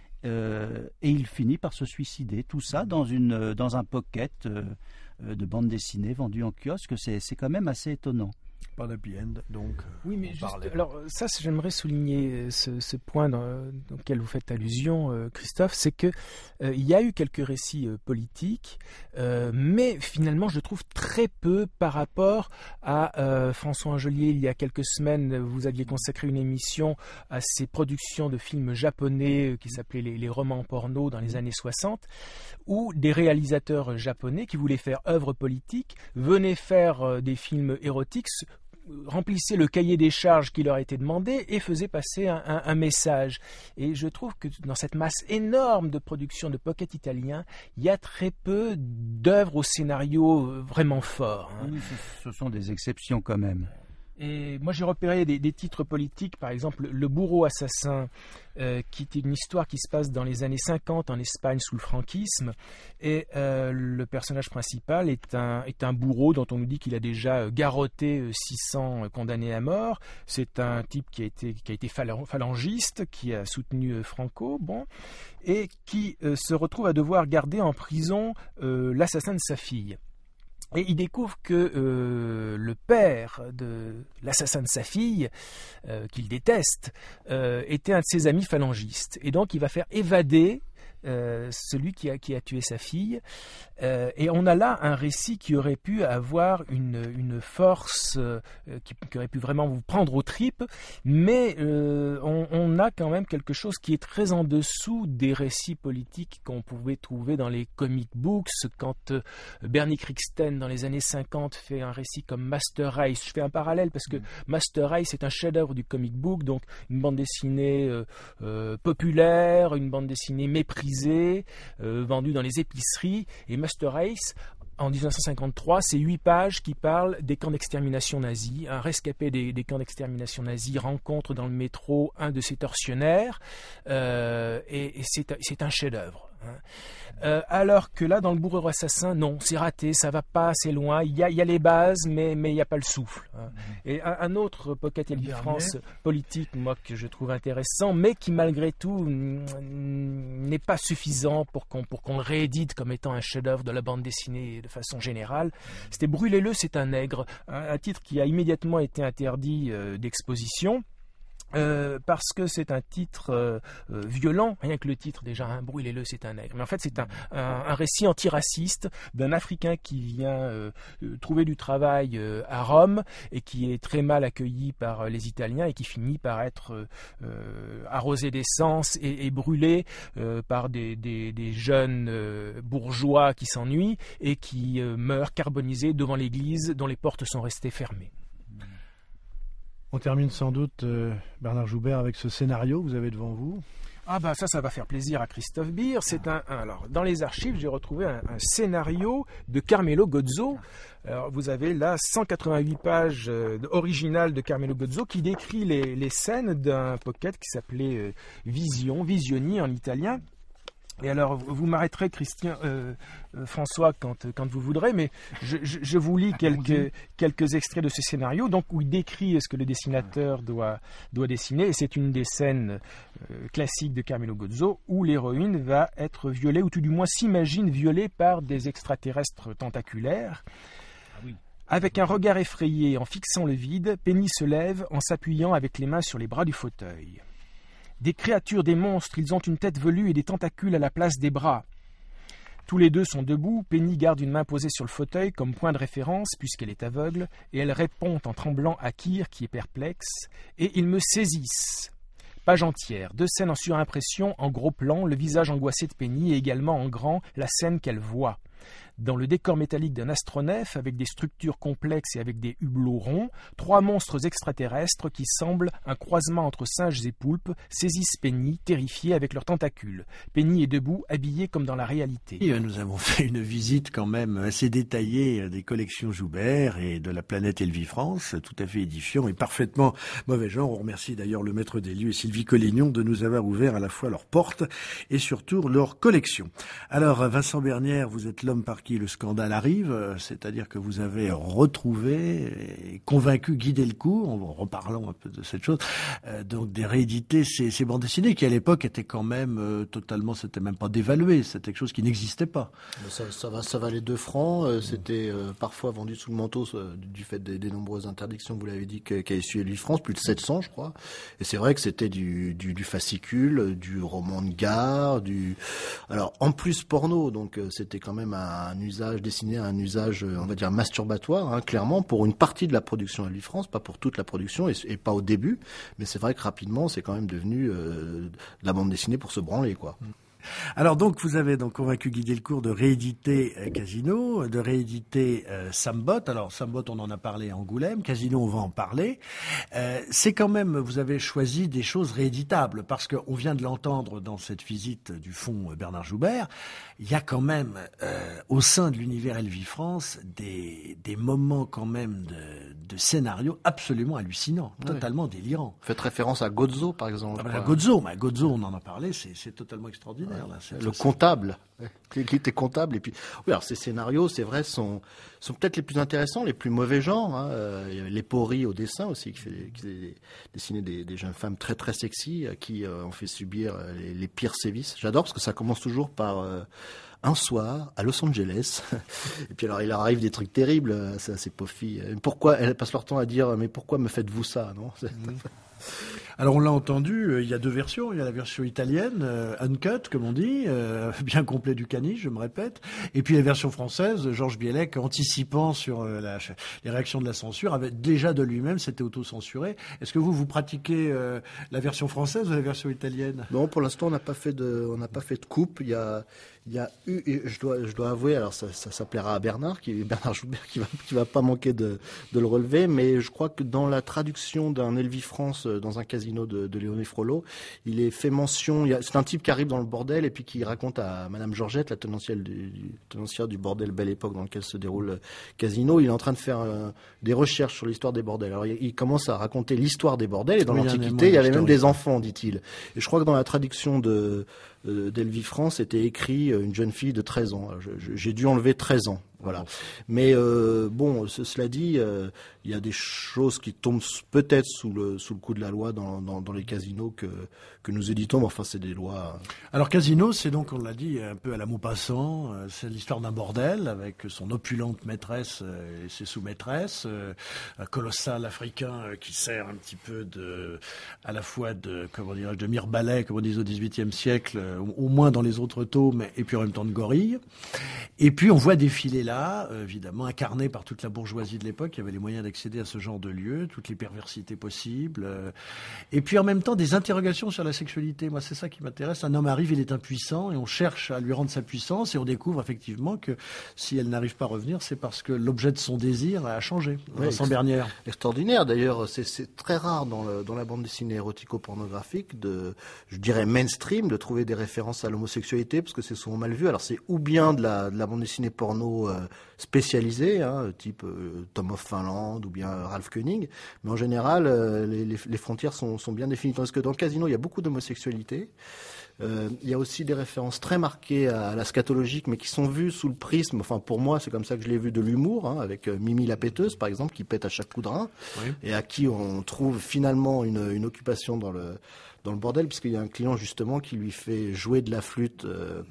Et il finit par se suicider. Tout ça dans un pocket de bande dessinée vendue en kiosque. C'est quand même assez étonnant. Pas d'happy end, donc. Oui, mais alors ça, j'aimerais souligner ce point auquel vous faites allusion, Christophe, c'est que il y a eu quelques récits politiques, mais finalement, je trouve très peu par rapport à François Angelier. Il y a quelques semaines, vous aviez consacré une émission à ces productions de films japonais qui s'appelaient les romans porno dans les années 60, où des réalisateurs japonais qui voulaient faire œuvre politique venaient faire des films érotiques, remplissaient le cahier des charges qui leur était demandé et faisaient passer un message. Et je trouve que dans cette masse énorme de production de pocket italien, il y a très peu d'œuvres au scénario vraiment fort. Oui, ce sont des exceptions quand même. Et moi j'ai repéré des titres politiques, par exemple Le bourreau assassin, qui est une histoire qui se passe dans les années 50 en Espagne sous le franquisme, et le personnage principal est un bourreau dont on nous dit qu'il a déjà garrotté 600 condamnés à mort. C'est un type qui a été phalangiste, qui a soutenu Franco, et qui se retrouve à devoir garder en prison l'assassin de sa fille. Et il découvre que le père de l'assassin de sa fille, qu'il déteste, était un de ses amis phalangistes. Et donc il va faire évader celui qui a tué sa fille. Et on a là un récit qui aurait pu avoir une force, qui aurait pu vraiment vous prendre aux tripes, mais on a quand même quelque chose qui est très en dessous des récits politiques qu'on pouvait trouver dans les comic books. Quand Bernie Krigsten, dans les années 50, fait un récit comme Master Race, je fais un parallèle parce que Master Race est un chef-d'œuvre du comic book, donc une bande dessinée populaire, une bande dessinée méprisée, vendue dans les épiceries. Et Master Race, en 1953, c'est 8 pages qui parlent des camps d'extermination nazis. Un rescapé des camps d'extermination nazis rencontre dans le métro un de ses tortionnaires, et c'est un chef-d'œuvre. Alors que là, dans Le bourreau assassin, non, c'est raté, ça va pas assez loin. Il y a les bases, mais il n'y a pas le souffle. Et un autre pocket Elvis France politique, moi, que je trouve intéressant, mais qui malgré tout n'est pas suffisant pour qu'on le réédite comme étant un chef-d'œuvre de la bande dessinée de façon générale. C'était Brûlez-le, c'est un nègre, un titre qui a immédiatement été interdit d'exposition. Parce que c'est un titre violent, rien que le titre déjà, Brûlez-le, c'est un nègre. Mais en fait, c'est un récit antiraciste d'un Africain qui vient trouver du travail à Rome et qui est très mal accueilli par les Italiens et qui finit par être arrosé d'essence et brûlé par des jeunes bourgeois qui s'ennuient et qui meurent carbonisés devant l'église dont les portes sont restées fermées. On termine sans doute, Bernard Joubert, avec ce scénario que vous avez devant vous. Ah bah ça va faire plaisir à Christophe Beer. C'est alors dans les archives, j'ai retrouvé un scénario de Carmelo Gozzo. Alors, vous avez là 188 pages originales de Carmelo Gozzo qui décrit les scènes d'un pocket qui s'appelait Visioni en italien. Et alors, vous m'arrêterez, François, quand vous voudrez, mais je vous lis quelques extraits de ce scénario, donc où il décrit ce que le dessinateur doit dessiner. Et c'est une des scènes classiques de Carmelo Gozzo où l'héroïne va être violée, ou tout du moins s'imagine violée par des extraterrestres tentaculaires. Avec un regard effrayé, en fixant le vide, Penny se lève en s'appuyant avec les mains sur les bras du fauteuil. Des créatures, des monstres, ils ont une tête velue et des tentacules à la place des bras. Tous les deux sont debout, Penny garde une main posée sur le fauteuil comme point de référence puisqu'elle est aveugle, et elle répond en tremblant à Keir qui est perplexe, et ils me saisissent. Page entière, 2 scènes en surimpression, en gros plan, le visage angoissé de Penny et également en grand la scène qu'elle voit. Dans le décor métallique d'un astronef, avec des structures complexes et avec des hublots ronds, 3 monstres extraterrestres qui semblent un croisement entre singes et poulpes saisissent Penny, terrifiée avec leurs tentacules. Penny est debout, habillée comme dans la réalité. Nous avons fait une visite quand même assez détaillée des collections Joubert et de la planète Elvifrance, tout à fait édifiant et parfaitement mauvais genre. On remercie d'ailleurs le maître des lieux, Sylvie Collignon, de nous avoir ouvert à la fois leurs portes et surtout leur collection. Alors, Vincent Bernière, vous êtes l'homme par qui le scandale arrive, c'est-à-dire que vous avez retrouvé et convaincu Guy Delcourt, en reparlant un peu de cette chose, donc des rééditer ces bandes dessinées qui à l'époque étaient quand même totalement, c'était même pas dévalué, c'était quelque chose qui n'existait pas. Ça valait 2 francs, c'était parfois vendu sous le manteau du fait des nombreuses interdictions, vous l'avez dit, qu'a essuyé Elvifrance, plus de 700 je crois, et c'est vrai que c'était du fascicule, du roman de gare, alors en plus porno, donc c'était quand même un usage destiné à un usage, on va dire, masturbatoire, hein, clairement, pour une partie de la production Elvifrance, pas pour toute la production, et pas au début, mais c'est vrai que rapidement, c'est quand même devenu la bande dessinée pour se branler, quoi. Alors donc vous avez donc convaincu Guy Delcourt de rééditer Casino, de rééditer Sambot. Alors Sambot, on en a parlé à Angoulême, Casino, on va en parler. C'est quand même, vous avez choisi des choses rééditables parce qu'on vient de l'entendre dans cette visite du fonds Bernard Joubert. Il y a quand même au sein de l'univers Elvifrance des moments quand même de scénario absolument hallucinants, totalement délirants. Faites référence à Gozzo par exemple. Gozzo, on en a parlé, c'est totalement extraordinaire. Là, le comptable, qui était comptable. Et puis, oui, alors ces scénarios, c'est vrai, sont peut-être les plus intéressants, les plus mauvais genres. Hein. Il y avait Lepori au dessin aussi, qui dessinait des jeunes femmes très très sexy, qui ont fait subir les pires sévices. J'adore parce que ça commence toujours par un soir à Los Angeles. Et puis alors il leur arrive des trucs terribles à ces pauvres filles. Pourquoi elles passent leur temps à dire mais pourquoi me faites-vous ça, non? Alors on l'a entendu, il y a 2 versions. Il y a la version italienne, uncut comme on dit, bien complet du caniche, je me répète. Et puis la version française, Georges Bielek, anticipant sur les réactions de la censure, avait déjà de lui-même s'était auto-censuré. Est-ce que vous pratiquez la version française ou la version italienne? Non, pour l'instant on n'a pas fait de coupe. Il y a eu, et je dois avouer, alors ça plaira à Bernard Joubert qui va pas manquer de le relever, mais je crois que dans la traduction d'un Elvifrance dans un casino de Léonie Frollo, il est fait mention, c'est un type qui arrive dans le bordel et puis qui raconte à Madame Georgette, la tenancière du bordel Belle Époque dans lequel se déroule le casino, il est en train de faire des recherches sur l'histoire des bordels. Alors il commence à raconter l'histoire des bordels et dans l'Antiquité, il y avait même des enfants, dit-il. Et je crois que dans la traduction d'Elvifrance était écrit une jeune fille de 13 ans. J'ai dû enlever 13 ans. Voilà. Mais bon, cela dit, il y a des choses qui tombent peut-être sous le coup de la loi dans les casinos que nous éditons. Mais enfin, c'est des lois. Alors Casino, c'est donc, on l'a dit, un peu à la Maupassant. C'est l'histoire d'un bordel avec son opulente maîtresse et ses sous-maîtresses, un colossal africain qui sert un petit peu à la fois de mire-balai, comme on dit au XVIIIe siècle, au moins dans les autres tomes, et puis en même temps de gorille. Et puis on voit défiler là, évidemment, incarné par toute la bourgeoisie de l'époque, qui avait les moyens d'accéder à ce genre de lieu, toutes les perversités possibles. Et puis en même temps, des interrogations sur la sexualité. Moi, c'est ça qui m'intéresse. Un homme arrive, il est impuissant, et on cherche à lui rendre sa puissance, et on découvre effectivement que si elle n'arrive pas à revenir, c'est parce que l'objet de son désir a changé. Vincent Bernière. Extraordinaire, d'ailleurs. C'est très rare dans la bande dessinée érotico-pornographique, je dirais mainstream, de trouver des références à l'homosexualité, parce que c'est souvent mal vu. Alors c'est ou bien de la bande dessinée porno spécialisée, hein, type Tom of Finland ou bien Ralph Koenig, mais en général les frontières sont bien définies. Parce que dans le casino, il y a beaucoup d'homosexualité. Il y a aussi des références très marquées à la scatologique, mais qui sont vues sous le prisme, enfin pour moi c'est comme ça que je l'ai vu, de l'humour, hein, avec Mimi la péteuse par exemple, qui pète à chaque coup de rein, oui, et à qui on trouve finalement une occupation dans le bordel, puisqu'il y a un client justement qui lui fait jouer de la flûte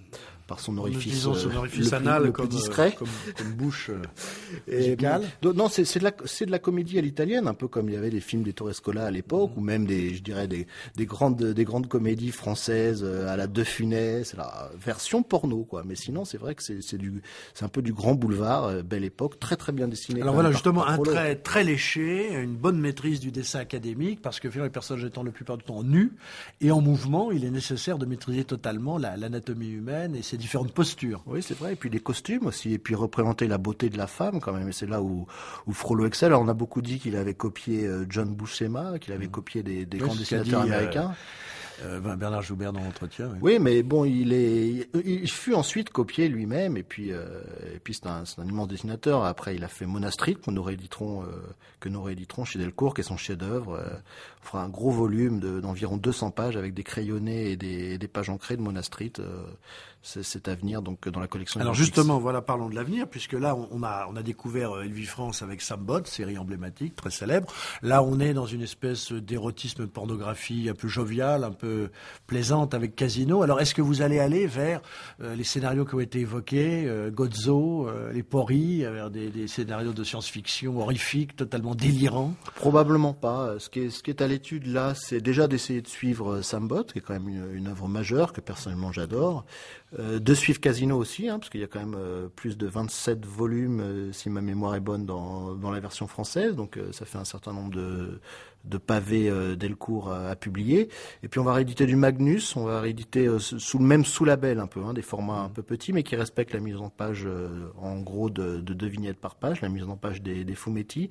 par son orifice, son orifice anal comme discret, comme bouche musicale. Non, c'est de la comédie à l'italienne, un peu comme il y avait des films des Torre Scola à l'époque, ou même des grandes comédies françaises à la De Funès, c'est la version porno, quoi. Mais sinon, c'est vrai que c'est un peu du grand boulevard, belle époque, très très bien dessiné. Alors voilà, justement, un trait très léché, une bonne maîtrise du dessin académique, parce que finalement les personnages étant la plupart du temps nus et en mouvement, il est nécessaire de maîtriser totalement l'anatomie humaine et ses différentes postures. Oui, c'est vrai, et puis les costumes aussi, et puis représenter la beauté de la femme quand même, et c'est là où Frollo excelle. Alors on a beaucoup dit qu'il avait copié John Buscema, qu'il avait copié des grands dessinateurs américains. Bernard Joubert dans l'entretien. Oui, mais bon, il fut ensuite copié lui-même, et puis c'est un immense dessinateur. Après, il a fait Monastrit, que nous rééditerons chez Delcourt, qui est son chef-d'œuvre. On fera un gros volume d'environ 200 pages avec des crayonnés et des pages encrées de Monastrit. C'est à venir donc dans la collection. Alors justement, voilà, parlons de l'avenir, puisque là on a découvert Elvie France avec Sam Bott, série emblématique, très célèbre. Là, on est dans une espèce d'érotisme, de pornographie un peu joviale, un peu plaisante avec Casino. Alors, est-ce que vous allez aller vers les scénarios qui ont été évoqués, Gozzo, les Pori, vers des scénarios de science-fiction horrifiques, totalement délirants? Probablement pas. Ce qui est à l'étude là, c'est déjà d'essayer de suivre Sam Bott, qui est quand même une œuvre majeure que personnellement j'adore. De suivre Casino aussi, parce qu'il y a quand même plus de 27 volumes, si ma mémoire est bonne, dans la version française. Donc ça fait un certain nombre de pavés Delcourt à publier. Et puis on va rééditer du Magnus, on va rééditer sous le même sous-label un peu, des formats un peu petits, mais qui respectent la mise en page en gros de 2 vignettes par page, la mise en page des fumetti.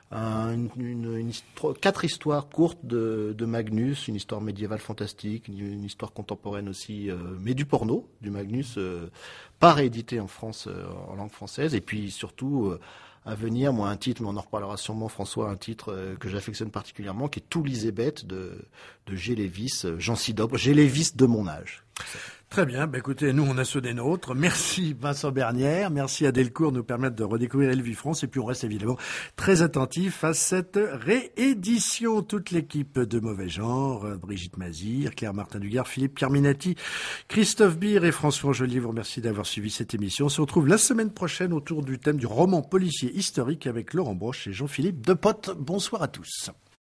4 histoires courtes de Magnus, une histoire médiévale fantastique, une histoire contemporaine aussi, mais du porno, du Magnus, pas réédité en France en langue française, et puis surtout à venir, moi un titre, mais on en reparlera sûrement François, un titre que j'affectionne particulièrement, qui est Tout Lisébeth de G. Lévis, Jean Sidobre, G. Lévis de mon âge. Très bien, écoutez, nous on a ceux des nôtres. Merci Vincent Bernière, merci à Delcourt de nous permettre de redécouvrir Elvie France, et puis on reste évidemment très attentif à cette réédition. Toute l'équipe de Mauvais Genre, Brigitte Mazir, Claire Martin-Dugard, Philippe Carminati, Christophe Beer et François Joliet, vous remercie d'avoir suivi cette émission. On se retrouve la semaine prochaine autour du thème du roman policier historique avec Laurent Broche et Jean-Philippe Depotte. Bonsoir à tous.